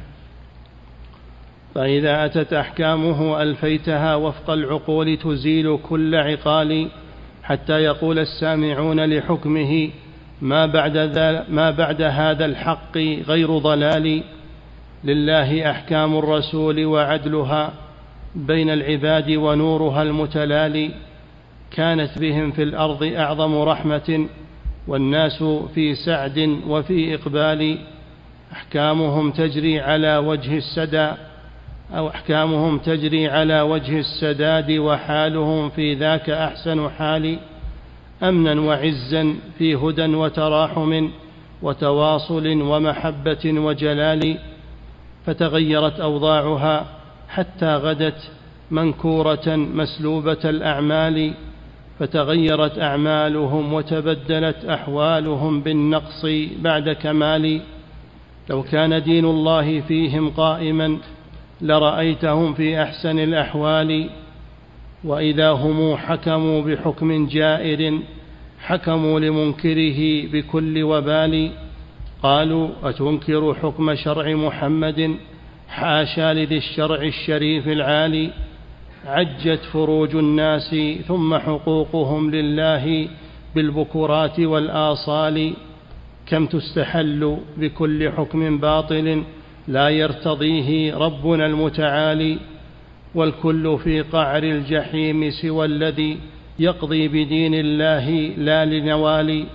S1: فإذا أتت أحكامه ألفيتها وفق العقول تزيل كل عقال، حتى يقول السامعون لحكمه ما بعد, ما بعد هذا الحق غير ضلال. لله أحكام الرسول وعدلها بين العباد ونورها المتلالي، كانت بهم في الأرض أعظم رحمة والناس في سعد وفي إقبال. أحكامهم تجري على وجه السدى أو أحكامهم تجري على وجه السداد، وحالهم في ذاك أحسن حال. أمنا وعزا في هدى وتراحم وتواصل ومحبة وجلال. فتغيرت أوضاعها حتى غدت منكورة مسلوبة الأعمال، فتغيرت أعمالهم وتبدلت أحوالهم بالنقص بعد كمال. لو كان دين الله فيهم قائما لرأيتهم في أحسن الأحوال، وإذا هم حكموا بحكم جائر حكموا لمنكره بكل وبال. قالوا أتنكر حكم شرع محمد حاشا لذي الشرع الشريف العالي. عجت فروج الناس ثم حقوقهم لله بالبكرات والآصال. كم تستحل بكل حكم باطل لا يرتضيه ربنا المتعالي. والكل في قعر الجحيم سوى الذي يقضي بدين الله لا لنوالي.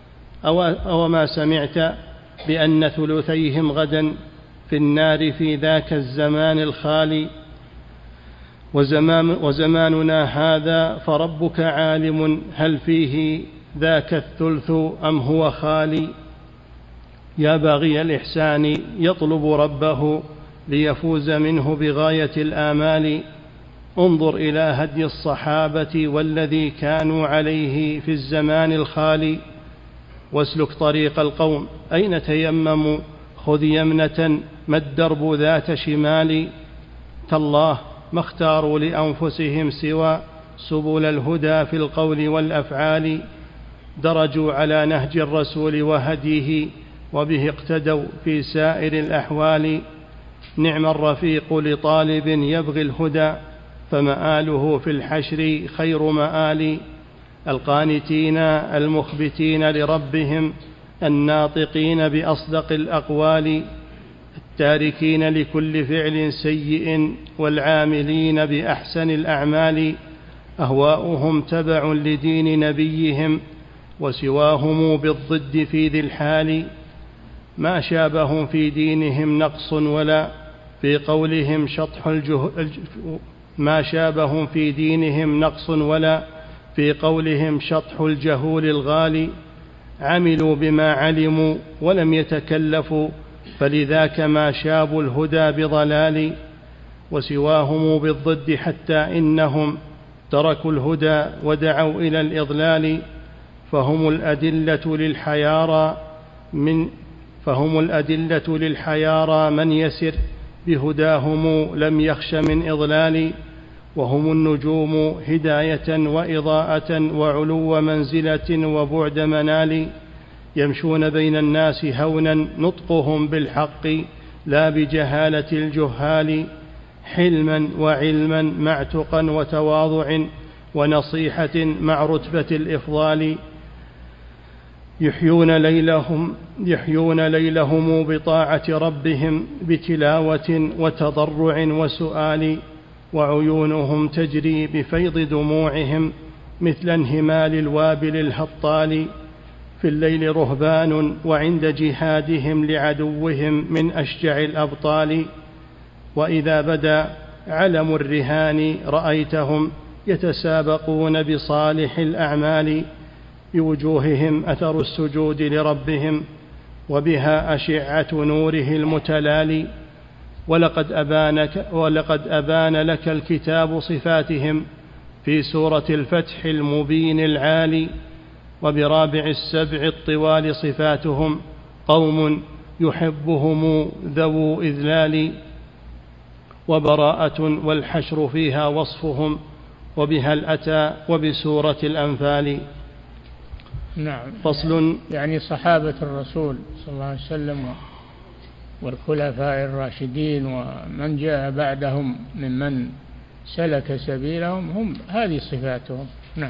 S1: أو ما سمعت بأن ثلثيهم غدا في النار في ذاك الزمان الخالي. وزمان وزماننا هذا فربك عالم هل فيه ذاك الثلث أم هو خالي. يا باغي الإحسان يطلب ربه ليفوز منه بغاية الآمال. انظر إلى هدي الصحابة والذي كانوا عليه في الزمان الخالي. واسلك طريق القوم أين تيمموا خذ يمنة ما الدرب ذات شمال. تالله ما اختاروا لأنفسهم سوى سبل الهدى في القول والأفعال. درجوا على نهج الرسول وهديه وبه اقتدوا في سائر الأحوال. نعم الرفيق لطالب يبغي الهدى فمآله في الحشر خير مآل. القانتين المخبتين لربهم الناطقين بأصدق الأقوال. التاركين لكل فعل سيء والعاملين بأحسن الأعمال. أهواؤهم تبع لدين نبيهم وسواهم بالضد في ذي الحال. ما شابهم في دينهم نقص ولا في قولهم شطح الجه... ما شابهم في دينهم نقص ولا في قولهم شطح الجهول الغالي. عملوا بما علموا ولم يتكلفوا فلذاك ما شابوا الهدى بضلال. وسواهم بالضد حتى إنهم تركوا الهدى ودعوا إلى الإضلال. فهم الأدلة للحيارى من فهم الأدلة للحيارى من يسر بهداهم لم يخش من إضلال. وهم النجوم هداية وإضاءة وعلو منزلة وبعد منال. يمشون بين الناس هونا نطقهم بالحق لا بجهالة الجهال. حلما وعلما مع تقى وتواضع ونصيحة مع رتبة الإفضال. يحيون ليلهم, يحيون ليلهم بطاعة ربهم بتلاوة وتضرع وسؤال. وعيونهم تجري بفيض دموعهم مثل انهمال الوابل الهطال. في الليل رهبان وعند جهادهم لعدوهم من أشجع الأبطال. وإذا بدا علم الرهان رأيتهم يتسابقون بصالح الأعمال. بوجوههم أثر السجود لربهم وبها أشعة نوره المتلالي. ولقد أبانك ولقد أبان لك الكتاب صفاتهم في سورة الفتح المبين العالي. وبرابع السبع الطوال صفاتهم قوم يحبهم ذو إذلال وبراءة، والحشر فيها وصفهم، وبها الأتى وبسورة الأنفال.
S2: نعم.
S1: فصل.
S2: يعني صحابة الرسول صلى الله عليه وسلم والخلفاء الراشدين ومن جاء بعدهم ممن سلك سبيلهم هم هذه صفاتهم. نعم.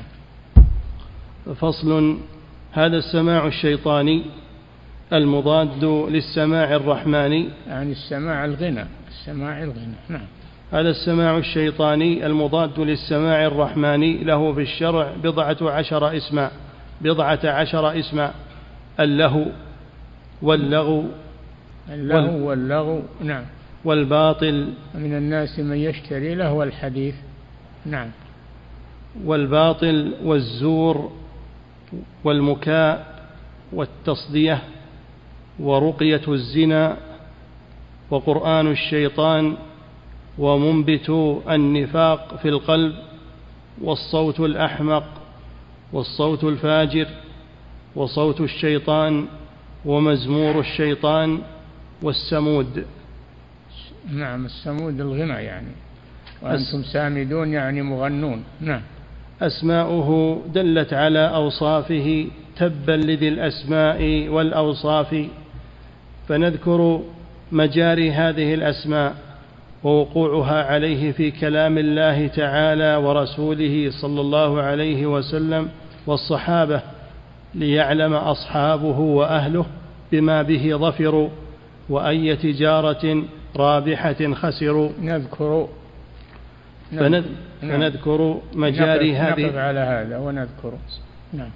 S1: فصل. هذا السماع الشيطاني المضاد للسماع الرحماني،
S2: يعني السماع الغنى، السماع الغنى. نعم.
S1: هذا السماع الشيطاني المضاد للسماع الرحماني له في الشرع بضعة عشر اسما بضعة عشر اسما اللهو واللغو
S2: اللهو واللغو. نعم.
S1: والباطل.
S2: من الناس من يشتري لهو الحديث. نعم.
S1: والباطل والزور والمكاء والتصدية ورقية الزنا وقرآن الشيطان ومنبت النفاق في القلب والصوت الأحمق والصوت الفاجر وصوت الشيطان ومزمور الشيطان والسمود.
S2: نعم. السمود الغنى يعني، وأنتم سامدون يعني مغنون. نعم.
S1: أسماؤه دلت على أوصافه تبا لذي الأسماء والأوصاف. فنذكر مجاري هذه الأسماء ووقوعها عليه في كلام الله تعالى ورسوله صلى الله عليه وسلم والصحابة، ليعلم أصحابه وأهله بما به ظفروا وأي تجارة رابحة خسروا.
S2: نذكر
S1: فنذ... فنذكر مجاري هذه.
S2: نقف على هذا ونذكر. نعم.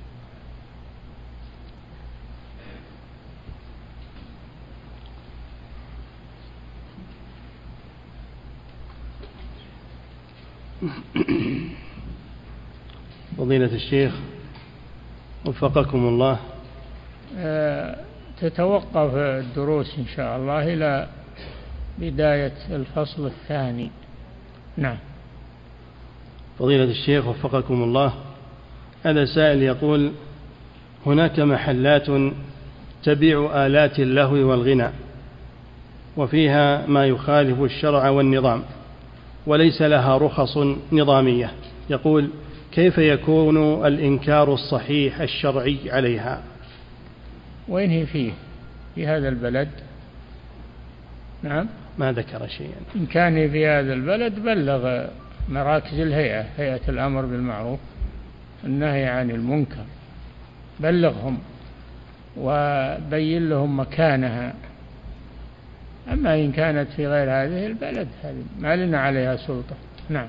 S1: فضيلة الشيخ وفقكم الله،
S2: تتوقف الدروس إن شاء الله إلى بداية الفصل الثاني. نعم.
S1: فضيلة الشيخ وفقكم الله، هذا سائل يقول: هناك محلات تبيع آلات اللهو والغنى وفيها ما يخالف الشرع والنظام وليس لها رخص نظامية، يقول: كيف يكون الإنكار الصحيح الشرعي عليها؟
S2: وين هي فيه في هذا البلد؟ نعم.
S1: ما ذكر شيئا.
S2: إن كان في هذا البلد بلغ مراكز الهيئة، هيئة الأمر بالمعروف النهي عن المنكر، بلغهم وبين لهم مكانها. أما إن كانت في غير هذه البلد هذه ما لنا عليها سلطة. نعم.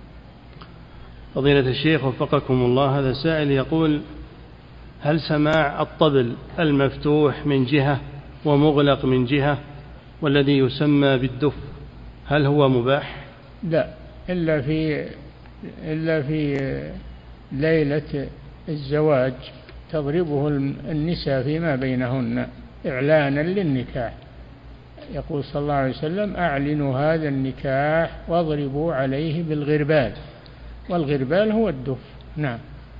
S1: فضيلة الشيخ وفقكم الله، هذا سائل يقول: هل سماع الطبل المفتوح من جهة ومغلق من جهة والذي يسمى بالدف هل هو مباح؟
S2: لا، إلا في إلا في ليلة الزواج تضربه النساء فيما بينهن إعلانا للنكاح. يقول صلى الله عليه وسلم: أعلنوا هذا النكاح واضربوا عليه بالغربال، والغربال هو الدف. نعم.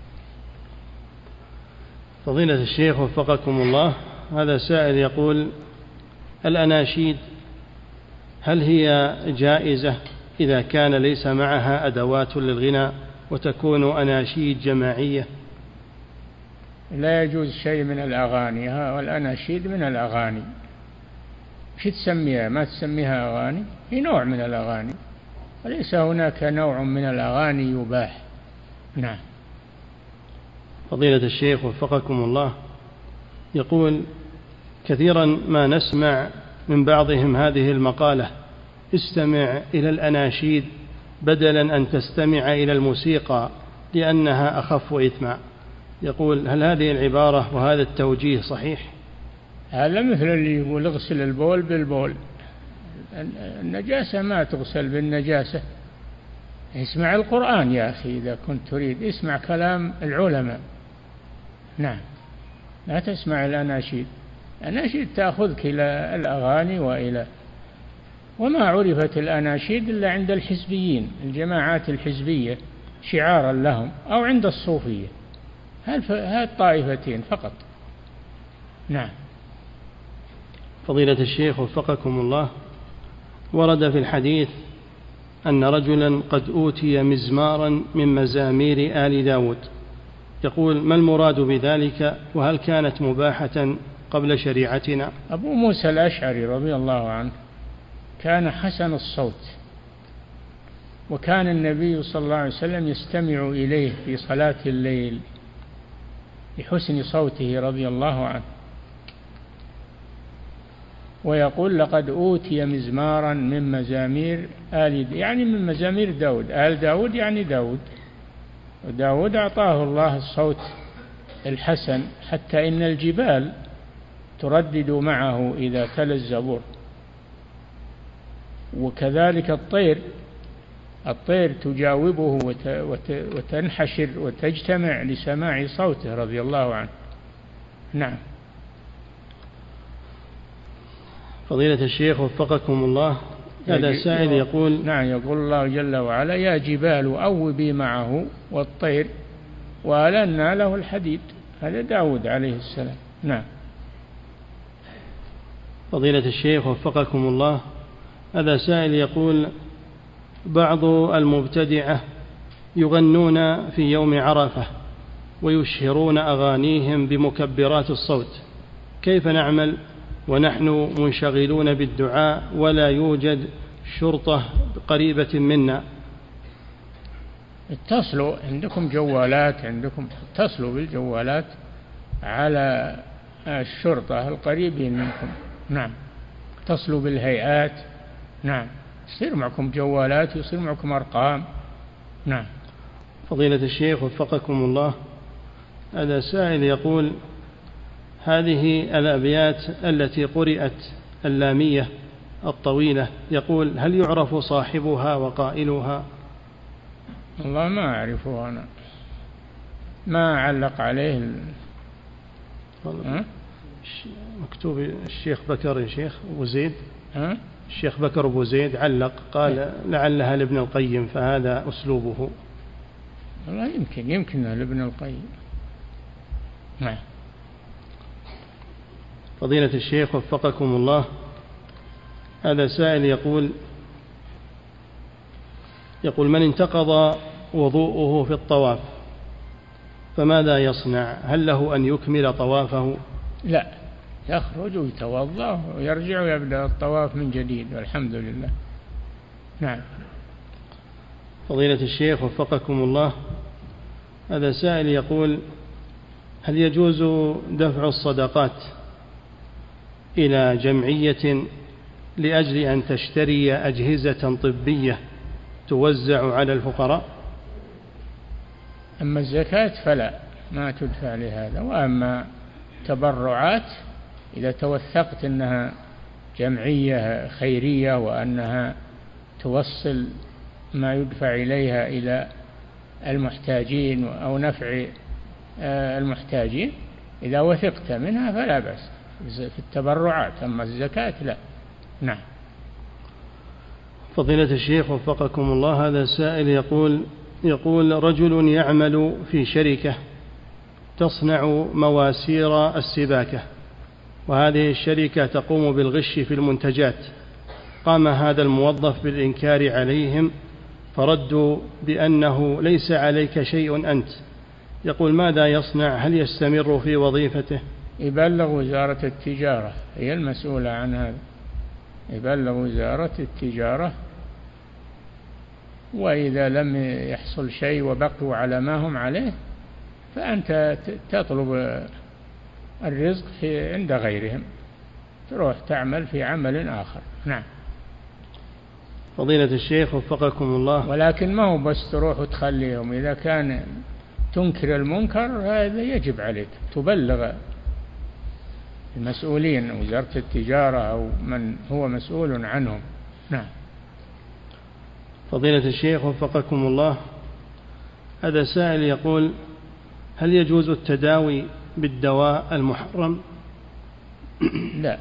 S1: فضيلة الشيخ وفقكم الله، هذا سائل يقول: الأناشيد هل هي جائزة إذا كان ليس معها أدوات للغنى وتكون أناشيد جماعية؟
S2: لا يجوز شيء من الأغاني، والأناشيد من الأغاني. شو تسميها؟ ما تسميها أغاني، هي نوع من الأغاني، وليس هناك نوع من الأغاني يباح. نعم.
S1: فضيلة الشيخ وفقكم الله، يقول: كثيرا ما نسمع من بعضهم هذه المقالة: استمع إلى الأناشيد بدلا أن تستمع إلى الموسيقى لأنها أخف إثما. يقول: هل هذه العبارة وهذا التوجيه صحيح؟
S2: هذا مثل اللي يقول: اغسل البول بالبول. النجاسة ما تغسل بالنجاسة. اسمع القرآن يا أخي إذا كنت تريد، اسمع كلام العلماء. نعم. لا تسمع الأناشيد. الأناشيد تأخذك إلى الأغاني وإلى، وما عرفت الأناشيد إلا عند الحزبيين، الجماعات الحزبية شعارا لهم، أو عند الصوفية، هذه الطائفتين فقط. نعم.
S1: فضيلة الشيخ وفقكم الله، ورد في الحديث أن رجلا قد أوتي مزمارا من مزامير آل داود، يقول ما المراد بذلك، وهل كانت مباحة قبل شريعتنا؟
S2: أبو موسى الأشعري رضي الله عنه كان حسن الصوت، وكان النبي صلى الله عليه وسلم يستمع إليه في صلاة الليل لحسن صوته رضي الله عنه، ويقول لقد أوتي مزمارا من مزامير آل، يعني من مزامير داود، آل داود يعني داود، وداود أعطاه الله الصوت الحسن حتى إن الجبال تردد معه إذا تلا الزبور، وكذلك الطير الطير تجاوبه وتنحشر وتجتمع لسماع صوته رضي الله عنه. نعم.
S1: فضيلة الشيخ وفقكم الله، هذا سائل يقول
S2: نعم يقول الله جل وعلا يا جبال أوبي معه والطير وألنا له الحديد، هذا داود عليه السلام. نعم.
S1: فضيلة الشيخ وفقكم الله، هذا سائل يقول بعض المبتدعة يغنون في يوم عرفة ويشهرون أغانيهم بمكبرات الصوت، كيف نعمل ونحن منشغلون بالدعاء ولا يوجد شرطة قريبة منا؟
S2: اتصلوا، عندكم جوالات، عندكم اتصلوا بالجوالات على الشرطة القريبين منكم. نعم. اتصلوا بالهيئات. نعم. يصير معكم جوالات، يصير معكم أرقام. نعم.
S1: فضيلة الشيخ وفقكم الله، هذا سائل يقول هذه الأبيات التي قرأت اللامية الطويلة، يقول هل يعرف صاحبها وقائلها؟
S2: والله ما أعرفه أنا، ما علق عليه ال...
S1: مكتوب الشيخ بكر يا شيخ أبو زيد،
S2: ها؟
S1: الشيخ بكر أبو زيد علق قال لعلها لابن القيم، فهذا أسلوبه.
S2: والله يمكن يمكن لابن القيم. نعم.
S1: فضيلة الشيخ وفقكم الله، هذا سائل يقول يقول من انتقض وضوءه في الطواف فماذا يصنع؟ هل له أن يكمل طوافه؟
S2: لا، يخرج ويتوضأ ويرجع ويبدأ الطواف من جديد والحمد لله. نعم.
S1: فضيلة الشيخ وفقكم الله، هذا سائل يقول هل يجوز دفع الصدقات إلى جمعية لأجل أن تشتري أجهزة طبية توزع على الفقراء؟
S2: أما الزكاة فلا، ما تدفع لهذا. وأما تبرعات إذا توثقت أنها جمعية خيرية وأنها توصل ما يدفع إليها إلى المحتاجين أو نفع المحتاجين، إذا وثقت منها فلا بأس في التبرعات. أما الزكاة لا. نعم.
S1: فضيلة الشيخ وفقكم الله، هذا سائل يقول يقول رجل يعمل في شركة تصنع مواسير السباكة، وهذه الشركة تقوم بالغش في المنتجات، قام هذا الموظف بالإنكار عليهم فردوا بأنه ليس عليك شيء أنت، يقول ماذا يصنع؟ هل يستمر في وظيفته؟
S2: يبلغ وزارة التجارة، هي المسؤولة عن هذا، يبلغ وزارة التجارة، وإذا لم يحصل شيء وبقوا على ما هم عليه فأنت تطلب الرزق في عند غيرهم، تروح تعمل في عمل آخر. نعم.
S1: فضيلة الشيخ وفقكم الله،
S2: ولكن ما هو بس تروح وتخليهم، إذا كان تنكر المنكر هذا يجب عليك تبلغ المسؤولين، وزارة التجارة أو من هو مسؤول عنهم. نعم.
S1: فضيلة الشيخ وفقكم الله، هذا سائل يقول هل يجوز التداوي بالدواء المحرم؟
S2: لا،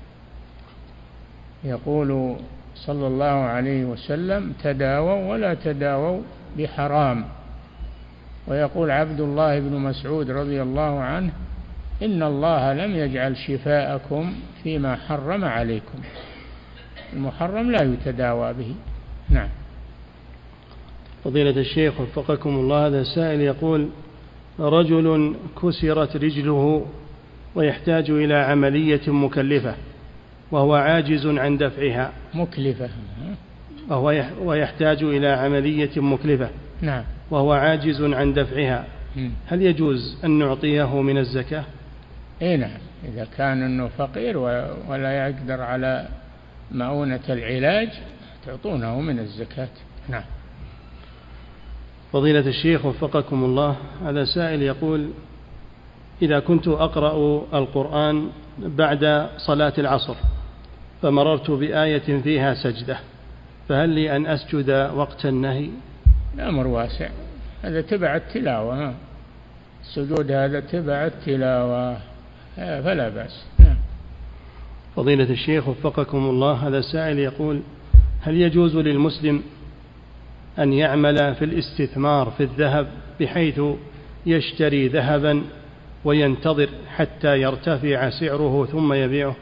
S2: يقول صلى الله عليه وسلم تداووا ولا تداووا بحرام. ويقول عبد الله بن مسعود رضي الله عنه إن الله لم يجعل شفاءكم فيما حرم عليكم. المحرم لا يتداوى به. نعم.
S1: فضيلة الشيخ وفقكم الله، هذا سائل يقول رجل كسرت رجله ويحتاج إلى عملية مكلفة وهو عاجز عن دفعها.
S2: مكلفة.
S1: وهو ويحتاج إلى عملية مكلفة.
S2: نعم.
S1: وهو عاجز عن دفعها، هل يجوز أن نعطيه من الزكاة؟
S2: إيه نعم، إذا كان أنه فقير ولا يقدر على مؤونة العلاج تعطونه من الزكاة. نعم.
S1: فضيلة الشيخ وفقكم الله، هذا سائل يقول إذا كنت أقرأ القرآن بعد صلاة العصر فمررت بآية فيها سجدة، فهل لي أن أسجد وقت النهي؟
S2: الأمر واسع، هذا تبع التلاوة، السجود هذا تبع التلاوة فلا بأس. نعم.
S1: فضيلة الشيخ وفقكم الله، هذا سائل يقول هل يجوز للمسلم أن يعمل في الاستثمار في الذهب بحيث يشتري ذهبا وينتظر حتى يرتفع سعره ثم يبيعه؟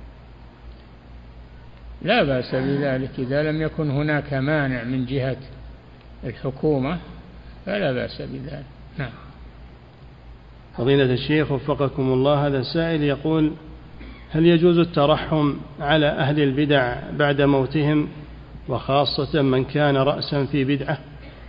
S2: لا بأس بذلك إذا لم يكن هناك مانع من جهة الحكومة فلا بأس بذلك. نعم.
S1: فضيلة الشيخ وفقكم الله، هذا السائل يقول هل يجوز الترحم على أهل البدع بعد موتهم وخاصة من كان رأسا في بدعة؟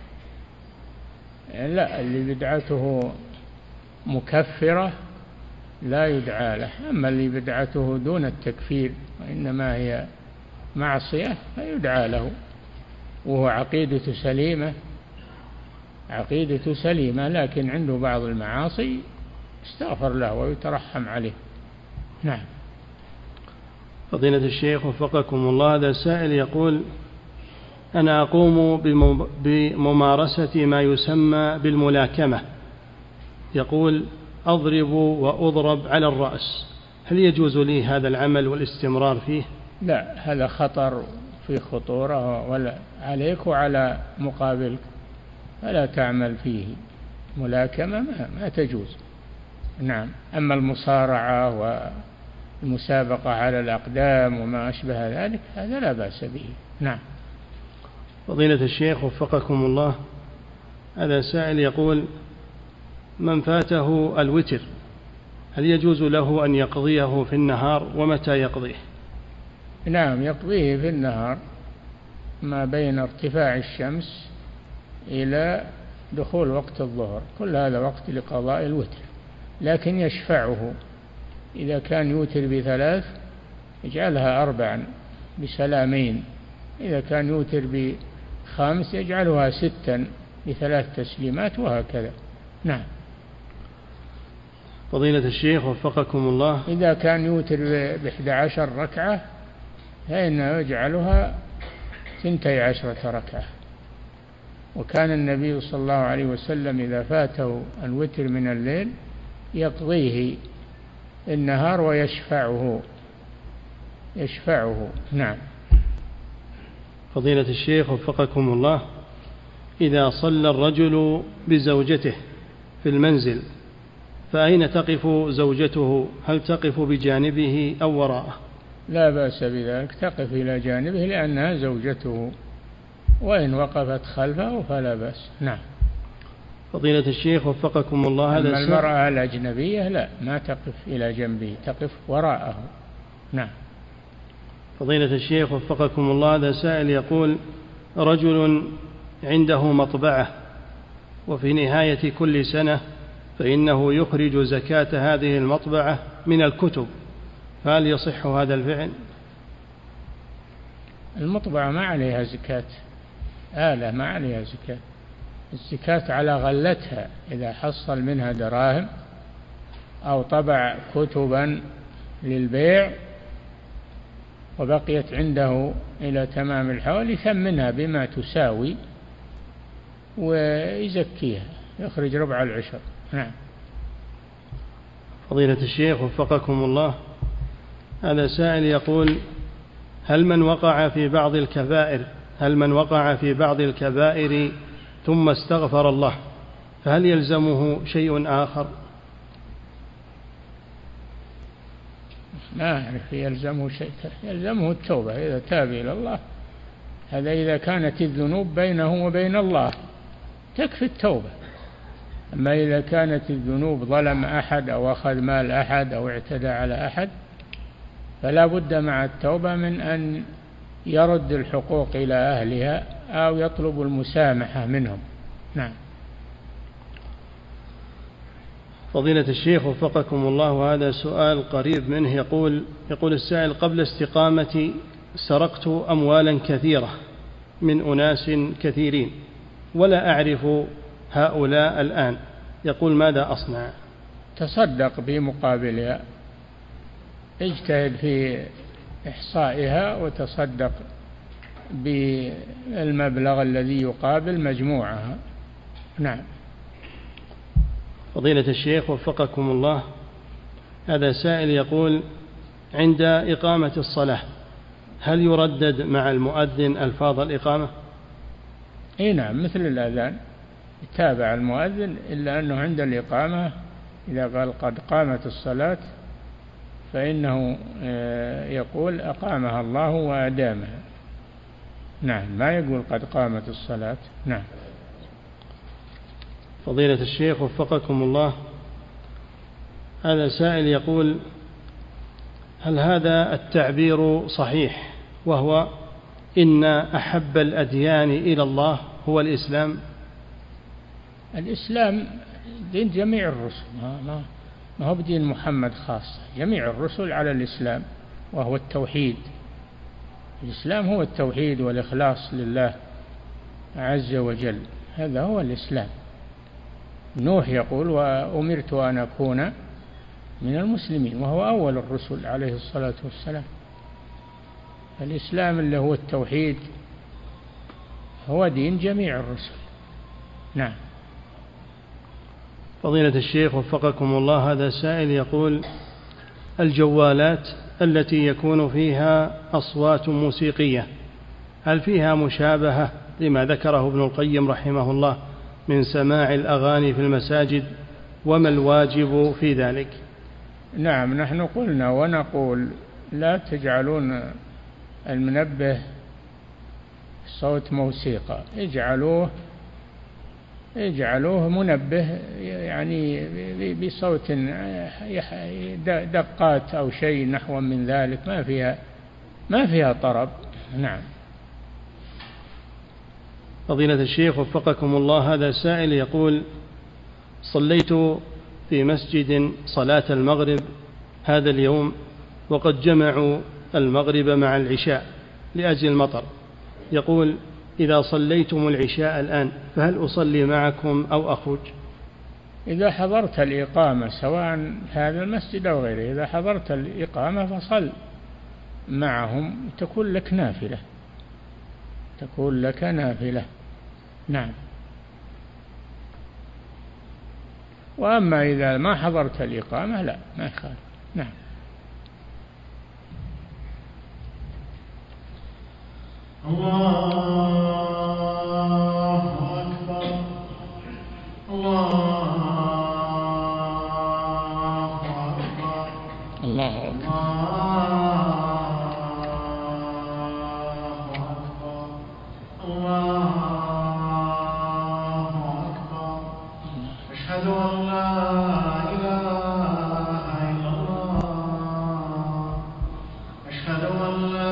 S2: لا، اللي بدعته مكفرة لا يدعى له، أما اللي بدعته دون التكفير وإنما هي معصية فيدعى له وهو عقيدة سليمة عقيدة سليمة لكن عنده بعض المعاصي استغفر له ويترحم عليه. نعم.
S1: فضيلة الشيخ وفقكم الله، هذا السائل يقول أنا أقوم بممارسة ما يسمى بالملاكمة، يقول أضرب وأضرب على الرأس، هل يجوز لي هذا العمل والاستمرار فيه؟
S2: لا، هذا خطر في خطورة ولا عليك وعلى مقابلك، فلا تعمل فيه. ملاكمة ما, ما تجوز. نعم. أما المصارعة والمسابقة على الأقدام وما أشبه ذلك هذا لا بأس به. نعم.
S1: فضيلة الشيخ وفقكم الله، هذا سائل يقول من فاته الوتر هل يجوز له أن يقضيه في النهار ومتى يقضيه؟
S2: نعم، يقضيه في النهار ما بين ارتفاع الشمس إلى دخول وقت الظهر، كل هذا وقت لقضاء الوتر، لكن يشفعه إذا كان يوتر بثلاث يجعلها أربعا بسلامين، إذا كان يوتر بخمس يجعلها ستا بثلاث تسليمات وهكذا. نعم.
S1: فضيلة الشيخ وفقكم الله،
S2: إذا كان يوتر بإحدى عشر ركعة فإنه يجعلها ثنتي عشرة ركعة. وكان النبي صلى الله عليه وسلم إذا فاته الوتر من الليل يقضيه النهار ويشفعه يشفعه. نعم.
S1: فضيلة الشيخ وفقكم الله، إذا صلى الرجل بزوجته في المنزل فأين تقف زوجته؟ هل تقف بجانبه أو وراءه؟
S2: لا بأس بذلك، تقف إلى جانبه لأنها زوجته، وإن وقفت خلفه فلا بأس. نعم.
S1: فضيلة الشيخ وفقكم الله، هذا
S2: أما المرأة الأجنبية لا، ما تقف إلى جنبه، تقف وراءه. نعم.
S1: فضيلة الشيخ وفقكم الله، هذا سائل يقول رجل عنده مطبعة وفي نهاية كل سنة فإنه يخرج زكاة هذه المطبعة من الكتب، فهل يصح هذا الفعل؟
S2: المطبعة ما عليها زكاة، آلة ما عليها زكاة، الزكاة على غلتها، إذا حصل منها دراهم أو طبع كتبا للبيع وبقيت عنده إلى تمام الحول يثمنها بما تساوي ويزكيها، يخرج ربع العشر. نعم.
S1: فضيلة الشيخ وفقكم الله، هذا سائل يقول: هل من وقع في بعض الكبائر هل من وقع في بعض الكبائر ثم استغفر الله فهل يلزمه شيء آخر؟
S2: ما أعرف يلزمه شيء، يلزمه التوبة إذا تاب إلى الله. هذا إذا كانت الذنوب بينه وبين الله تكفي التوبة. أما إذا كانت الذنوب ظلم أحد أو أخذ مال أحد أو اعتدى على أحد فلا بد مع التوبة من أن يرد الحقوق إلى أهلها أو يطلب المسامحة منهم. نعم.
S1: فضيلة الشيخ وفقكم الله، وهذا سؤال قريب منه. يقول يقول السائل: قبل استقامتي سرقت أموالا كثيرة من أناس كثيرين ولا أعرف هؤلاء الآن، يقول ماذا أصنع؟
S2: تصدق بمقابلها، اجتهد في إحصائها وتصدق بالمبلغ الذي يقابل مجموعها. نعم.
S1: فضيلة الشيخ وفقكم الله، هذا سائل يقول: عند إقامة الصلاة هل يردد مع المؤذن ألفاظ الإقامة؟
S2: اي نعم، مثل الأذان يتابع المؤذن، إلا أنه عند الإقامة إذا قال قد قامت الصلاة فإنه يقول أقامها الله وأدامها. نعم، ما يقول قد قامت الصلاة. نعم.
S1: فضيلة الشيخ وفقكم الله، هذا سائل يقول: هل هذا التعبير صحيح وهو إن أحب الأديان إلى الله هو الإسلام؟
S2: الإسلام دين جميع الرسل، ما ما هو بدين محمد خاصة، جميع الرسل على الإسلام وهو التوحيد. الإسلام هو التوحيد والإخلاص لله عز وجل، هذا هو الإسلام. نوح يقول: وأمرت أن أكون من المسلمين، وهو أول الرسل عليه الصلاة والسلام. الإسلام اللي هو التوحيد هو دين جميع الرسل. نعم.
S1: فضيلة الشيخ وفقكم الله، هذا سائل يقول: الجوالات التي يكون فيها أصوات موسيقية هل فيها مشابهة لما ذكره ابن القيم رحمه الله من سماع الأغاني في المساجد، وما الواجب في ذلك؟
S2: نعم، نحن قلنا ونقول لا تجعلون المنبه صوت موسيقى، اجعلوه اجعلوه منبه يعني بصوت دقات أو شيء نحو من ذلك، ما فيها ما فيها طرب. نعم.
S1: فضيلة الشيخ وفقكم الله، هذا سائل يقول: صليت في مسجد صلاة المغرب هذا اليوم وقد جمعوا المغرب مع العشاء لأجل المطر، يقول: إذا صليتم العشاء الآن فهل أصلي معكم أو أخرج؟
S2: إذا حضرت الإقامة سواء هذا المسجد أو غيره، إذا حضرت الإقامة فصل معهم، تكون لك نافلة تكون لك نافلة. نعم. وأما إذا ما حضرت الإقامة لا، ما يخالف. نعم.
S3: الله أكبر الله أكبر
S2: الله أكبر
S3: الله أكبر. أشهد أن لا إله إلا الله أشهد أن لا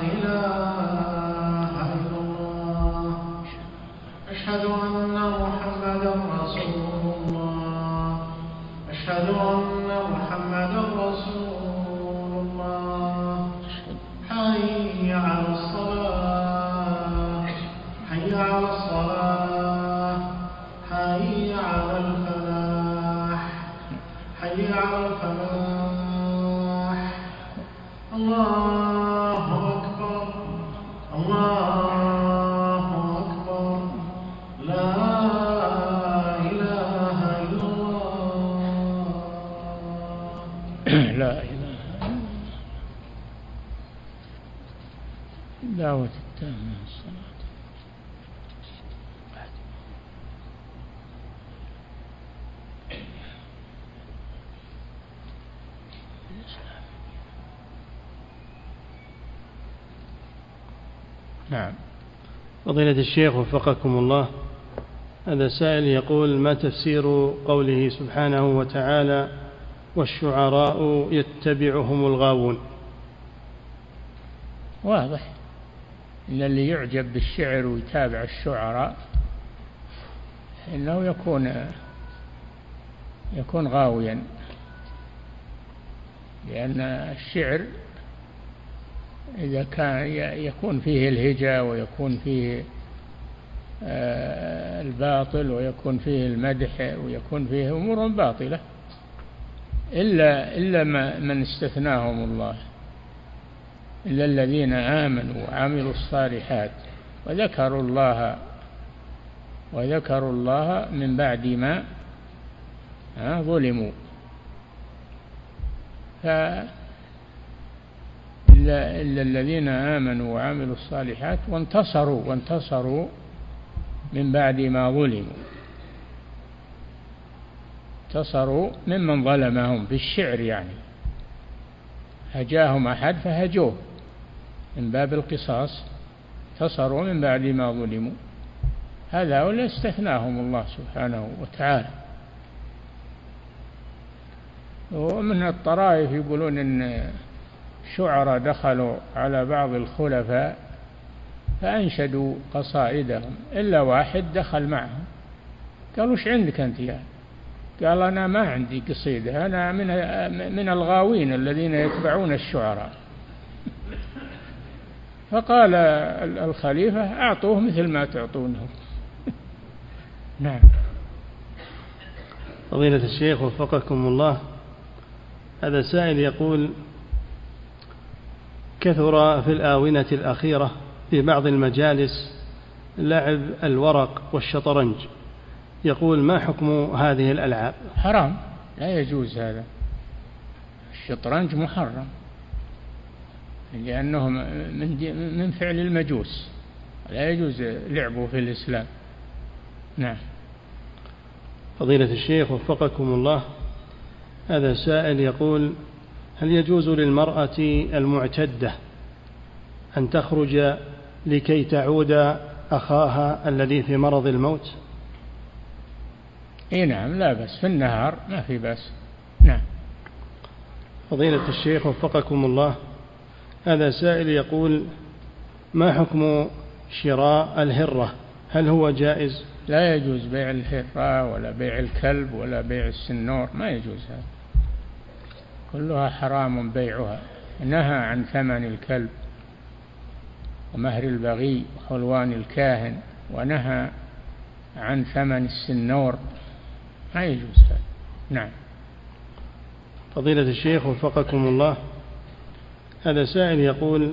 S3: إله إلا الله أشهد أن محمدا رسول الله أشهد أن محمدا رسول الله. حي على الصلاة حي على الصلاة حي على الفلاح حي على الفلاح. الله أكبر الله أكبر. لا إله إلا الله.
S2: لا إله. دعوة التامة الصلاة. نعم.
S1: فضيلة الشيخ وفقكم الله، هذا سائل يقول: ما تفسير قوله سبحانه وتعالى: والشعراء يتبعهم الغاوون؟
S2: واضح إن اللي يعجب بالشعر ويتابع الشعراء إنه يكون يكون غاويا، لأن الشعر إذا كان يكون فيه الهجا ويكون فيه الباطل ويكون فيه المدح ويكون فيه أمور باطلة إلا إلا من استثناهم الله، إلا الذين آمنوا وعملوا الصالحات وذكروا الله وذكروا الله من بعد ما ظلموا. فإلا إلا الذين آمنوا وعملوا الصالحات وانتصروا وانتصروا من بعد ما ظلموا، انتصروا ممن ظلمهم بالشعر، يعني هجاهم أحد فهجوه من باب القصاص، انتصروا من بعد ما ظلموا. هذا ولا استثناهم الله سبحانه وتعالى. ومن الطرائف يقولون إن شعراء دخلوا على بعض الخلفاء فأنشدوا قصائدهم، إلا واحد دخل معهم قالوا: وش عندك أنت يا؟ قال: أنا ما عندي قصيدة، أنا من من الغاوين الذين يتبعون الشعراء. فقال الخليفة: أعطوه مثل ما تعطونه. نعم.
S1: فضيلة الشيخ وفقكم الله، هذا سائل يقول: كثر في الآونة الأخيرة في بعض المجالس لعب الورق والشطرنج، يقول: ما حكم هذه الألعاب؟
S2: حرام، لا يجوز هذا. الشطرنج محرم لأنه من من فعل المجوس، لا يجوز لعبه في الإسلام. نعم.
S1: فضيلة الشيخ وفقكم الله، هذا سائل يقول: هل يجوز للمرأة المعتدة أن تخرج لكي تعود أخاها الذي في مرض الموت؟
S2: اي نعم، لا بس في النهار ما في بس. نعم.
S1: فضيلة الشيخ وفقكم الله، هذا سائل يقول: ما حكم شراء الهرة؟ هل هو جائز؟
S2: لا يجوز بيع الهرة ولا بيع الكلب ولا بيع السنور، ما يجوز هذا، كلها حرام بيعها. نهى عن ثمن الكلب ومهر البغي وحلوان الكاهن، ونهى عن ثمن السنور، ما يجوز هذا. نعم.
S1: فضيلة الشيخ وفقكم الله، هذا سائل يقول: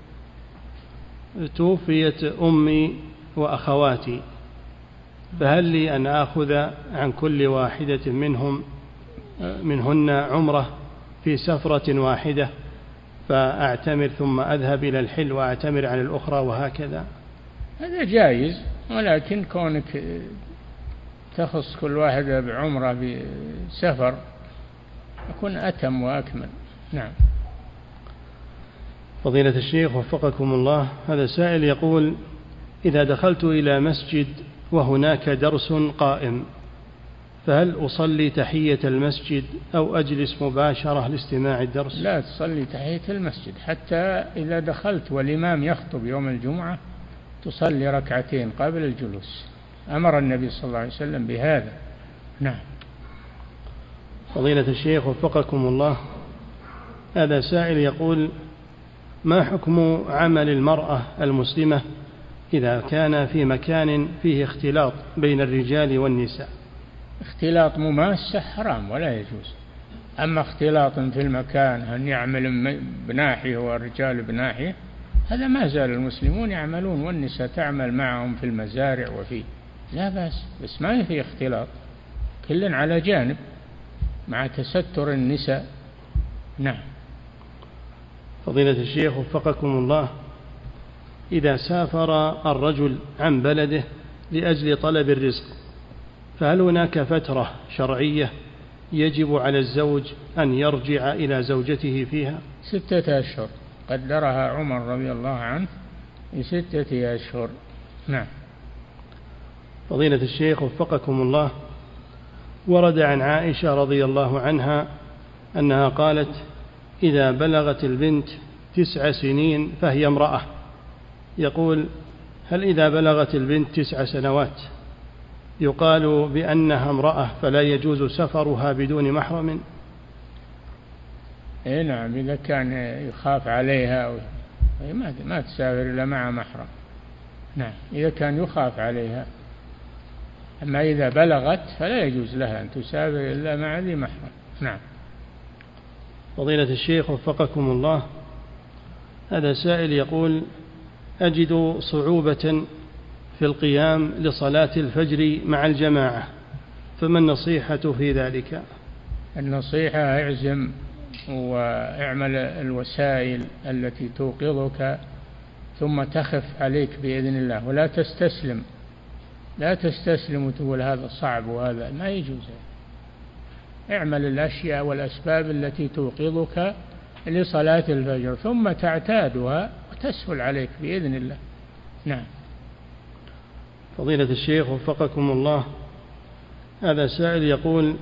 S1: توفيت أمي وأخواتي، فهل لي أن آخذ عن كل واحدة منهم منهن عمرة في سفرة واحدة فأعتمر ثم أذهب إلى الحل وأعتمر عن الأخرى وهكذا؟
S2: هذا جائز، ولكن كونك تخص كل واحدة بعمرة بسفر يكون أتم وأكمل. نعم.
S1: فضيلة الشيخ وفقكم الله، هذا سائل يقول: إذا دخلت إلى مسجد وهناك درس قائم، فهل أصلي تحية المسجد أو أجلس مباشرة لاستماع الدرس؟
S2: لا تصلي تحية المسجد، حتى إذا دخلت والإمام يخطب يوم الجمعة تصلي ركعتين قبل الجلوس، أمر النبي صلى الله عليه وسلم بهذا. نعم.
S1: فضيلة الشيخ وفقكم الله، هذا سائل يقول: ما حكم عمل المرأة المسلمة إذا كان في مكان فيه اختلاط بين الرجال والنساء؟
S2: اختلاط مماسة حرام ولا يجوز. أما اختلاط في المكان أن يعمل بناحية والرجال بناحية، هذا ما زال المسلمون يعملون، والنساء تعمل معهم في المزارع وفي، لا بأس، بس ما في اختلاط، كل على جانب مع تستر النساء. نعم.
S1: فضيلة الشيخ وفقكم الله، إذا سافر الرجل عن بلده لأجل طلب الرزق، فهل هناك فترة شرعية يجب على الزوج أن يرجع إلى زوجته فيها؟
S2: ستة أشهر قدرها عمر رضي الله عنه بستة أشهر. نعم.
S1: فضيلة الشيخ وفقكم الله، ورد عن عائشة رضي الله عنها أنها قالت: إذا بلغت البنت تسع سنين فهي امرأة. يقول: هل إذا بلغت البنت تسع سنوات يقال بأنها امرأة فلا يجوز سفرها بدون محرم؟
S2: إيه نعم، إذا كان يخاف عليها ما تسافر إلا مع محرم. نعم، إذا كان يخاف عليها. أما إذا بلغت فلا يجوز لها أن تسافر إلا مع ذي محرم. نعم.
S1: فضيلة الشيخ وفقكم الله، هذا سائل يقول: أجد صعوبة في القيام لصلاة الفجر مع الجماعة، فما النصيحة في ذلك؟
S2: النصيحة: اعزم واعمل الوسائل التي توقظك ثم تخف عليك بإذن الله، ولا تستسلم لا تستسلم وتقول هذا صعب وهذا ما يجوز. اعمل الأشياء والأسباب التي توقظك لصلاة الفجر ثم تعتادها وتسهل عليك بإذن الله. نعم.
S1: فضيلة الشيخ وفقكم الله، هذا سائل يقول: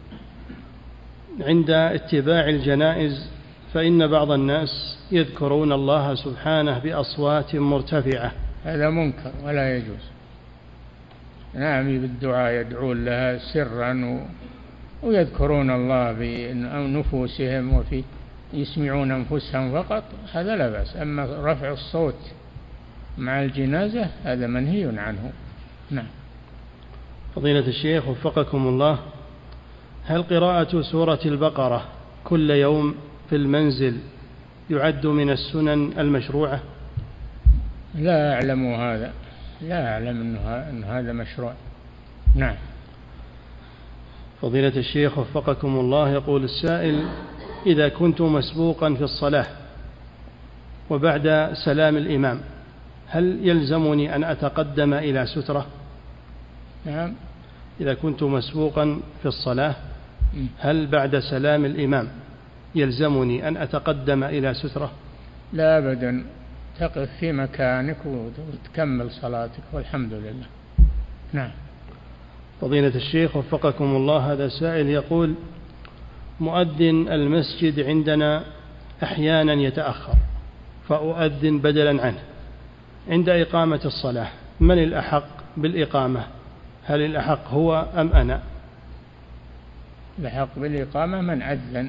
S1: عند اتباع الجنائز فإن بعض الناس يذكرون الله سبحانه بأصوات مرتفعة.
S2: هذا منكر ولا يجوز. نعم، بالدعاء يدعون لها سرا ويذكرون الله بنفوسهم وفي يسمعون أنفسهم فقط، هذا لا بأس. أما رفع الصوت مع الجنازة هذا منهي عنه. نعم.
S1: فضيلة الشيخ وفقكم الله، هل قراءة سورة البقرة كل يوم في المنزل يعد من السنن المشروعة؟
S2: لا أعلم هذا، لا أعلم أن هذا مشروع. نعم.
S1: فضيلة الشيخ وفقكم الله، يقول السائل: إذا كنت مسبوقا في الصلاة وبعد سلام الإمام هل يلزمني أن أتقدم إلى سترة؟
S2: نعم.
S1: إذا كنت مسبوقا في الصلاة هل بعد سلام الإمام يلزمني أن أتقدم إلى سترة؟
S2: لا أبدا، تقف في مكانك وتكمل صلاتك والحمد لله. نعم.
S1: فضيلة الشيخ وفقكم الله، هذا سائل يقول: مؤذن المسجد عندنا أحيانا يتأخر فأؤذن بدلا عنه عند إقامة الصلاة، من الأحق بالإقامة؟ هل الأحق هو أم أنا؟
S2: الأحق بالإقامة من أذن،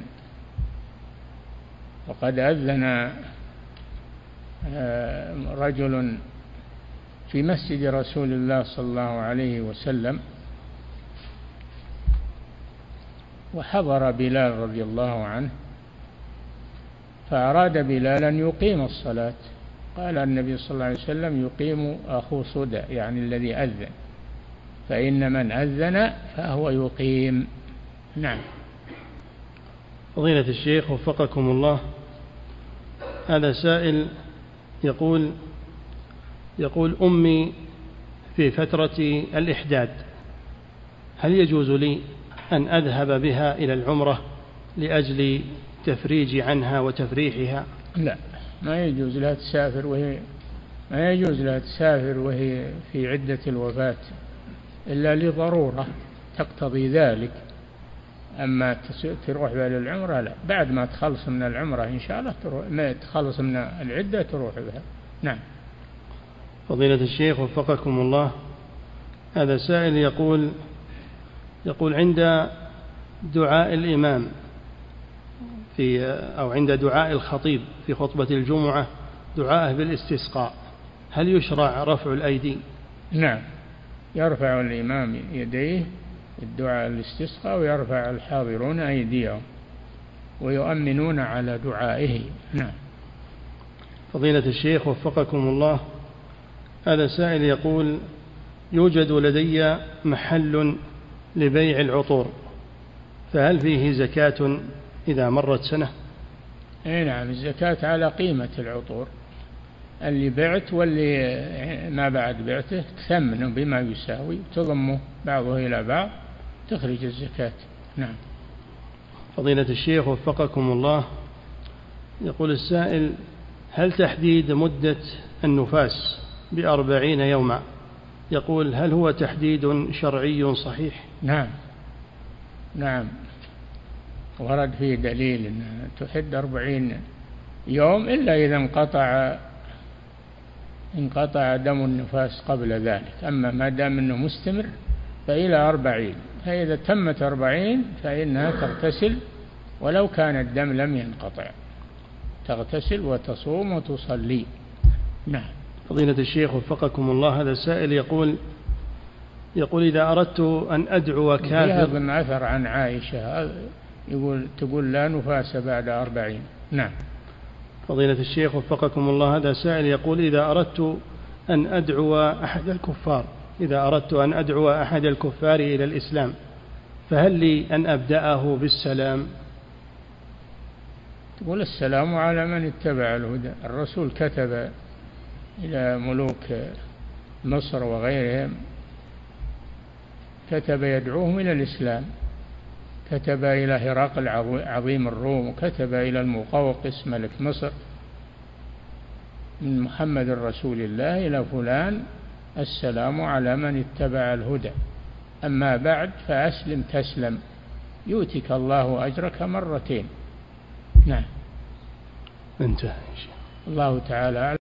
S2: وقد أذن رجل في مسجد رسول الله صلى الله عليه وسلم وحضر بلال رضي الله عنه، فأراد بلال أن يقيم الصلاة، قال النبي صلى الله عليه وسلم: يقيم أخو صدى، يعني الذي أذن، فإن من أذن فهو يقيم. نعم.
S1: فضيلة الشيخ وفقكم الله، هذا سائل يقول يقول أمي في فترة الإحداد، هل يجوز لي أن أذهب بها إلى العمرة لأجل تفريج عنها وتفريحها؟
S2: لا، ما يجوز لها تسافر وهي ما يجوز لها تسافر وهي في عدة الوفاة إلا لضرورة تقتضي ذلك. أما تروح بها للعمرة لا، بعد ما تخلص من العمرة إن شاء الله تروح، ما تخلص من العدة تروح بها. نعم.
S1: فضيلة الشيخ وفقكم الله، هذا سائل يقول يقول عند دعاء الإمام في أو عند دعاء الخطيب في خطبة الجمعة دعاءه بالاستسقاء، هل يشرع رفع الأيدي؟
S2: نعم، يرفع الإمام يديه الدعاء الاستسقاء ويرفع الحاضرون أيديهم ويؤمنون على دعائه. نعم.
S1: فضيلة الشيخ وفقكم الله، هذا سائل يقول يوجد لدي محل لبيع العطور، فهل فيه زكاة إذا مرت سنة؟
S2: أي نعم، الزكاة على قيمة العطور، اللي بعت واللي ما بعد بعته تثمنه بما يساوي، تضمه بعضه إلى بعض، تخرج الزكاة. نعم.
S1: فضيلة الشيخ وفقكم الله، يقول السائل: هل تحديد مدة النفاس بأربعين يوما، يقول هل هو تحديد شرعي صحيح؟
S2: نعم نعم، ورد فيه دليل أن تحد أربعين يوم إلا إذا انقطع انقطع دم النفاس قبل ذلك، أما ما دام أنه مستمر فإلى أربعين، فإذا تمت أربعين فإنها تغتسل ولو كان الدم لم ينقطع، تغتسل وتصوم وتصلي. نعم.
S1: فضيلة الشيخ وفقكم الله، هذا سائل يقول يقول إذا أردت أن أدعو كافر.
S2: أظن أثر عن عائشة يقول تقول لا نفاس بعد أربعين. نعم.
S1: فضيلة الشيخ وفقكم الله، هذا سائل يقول إذا أردت أن أدعو أحد الكفار إذا أردت أن أدعو أحد الكفار إلى الإسلام، فهل لي أن أبدأه بالسلام؟
S2: تقول السلام على من اتبع الهدى. الرسول كتب إلى ملوك مصر وغيرهم، كتب يدعوهم إلى الإسلام، كتب إلى هرقل عظيم الروم، وكتب إلى المقوقس ملك مصر من محمد رسول الله إلى فلان السلام على من اتبع الهدى، أما بعد فأسلم تسلم يؤتك الله أجرك مرتين. نعم.
S1: انتهى.
S2: الله تعالى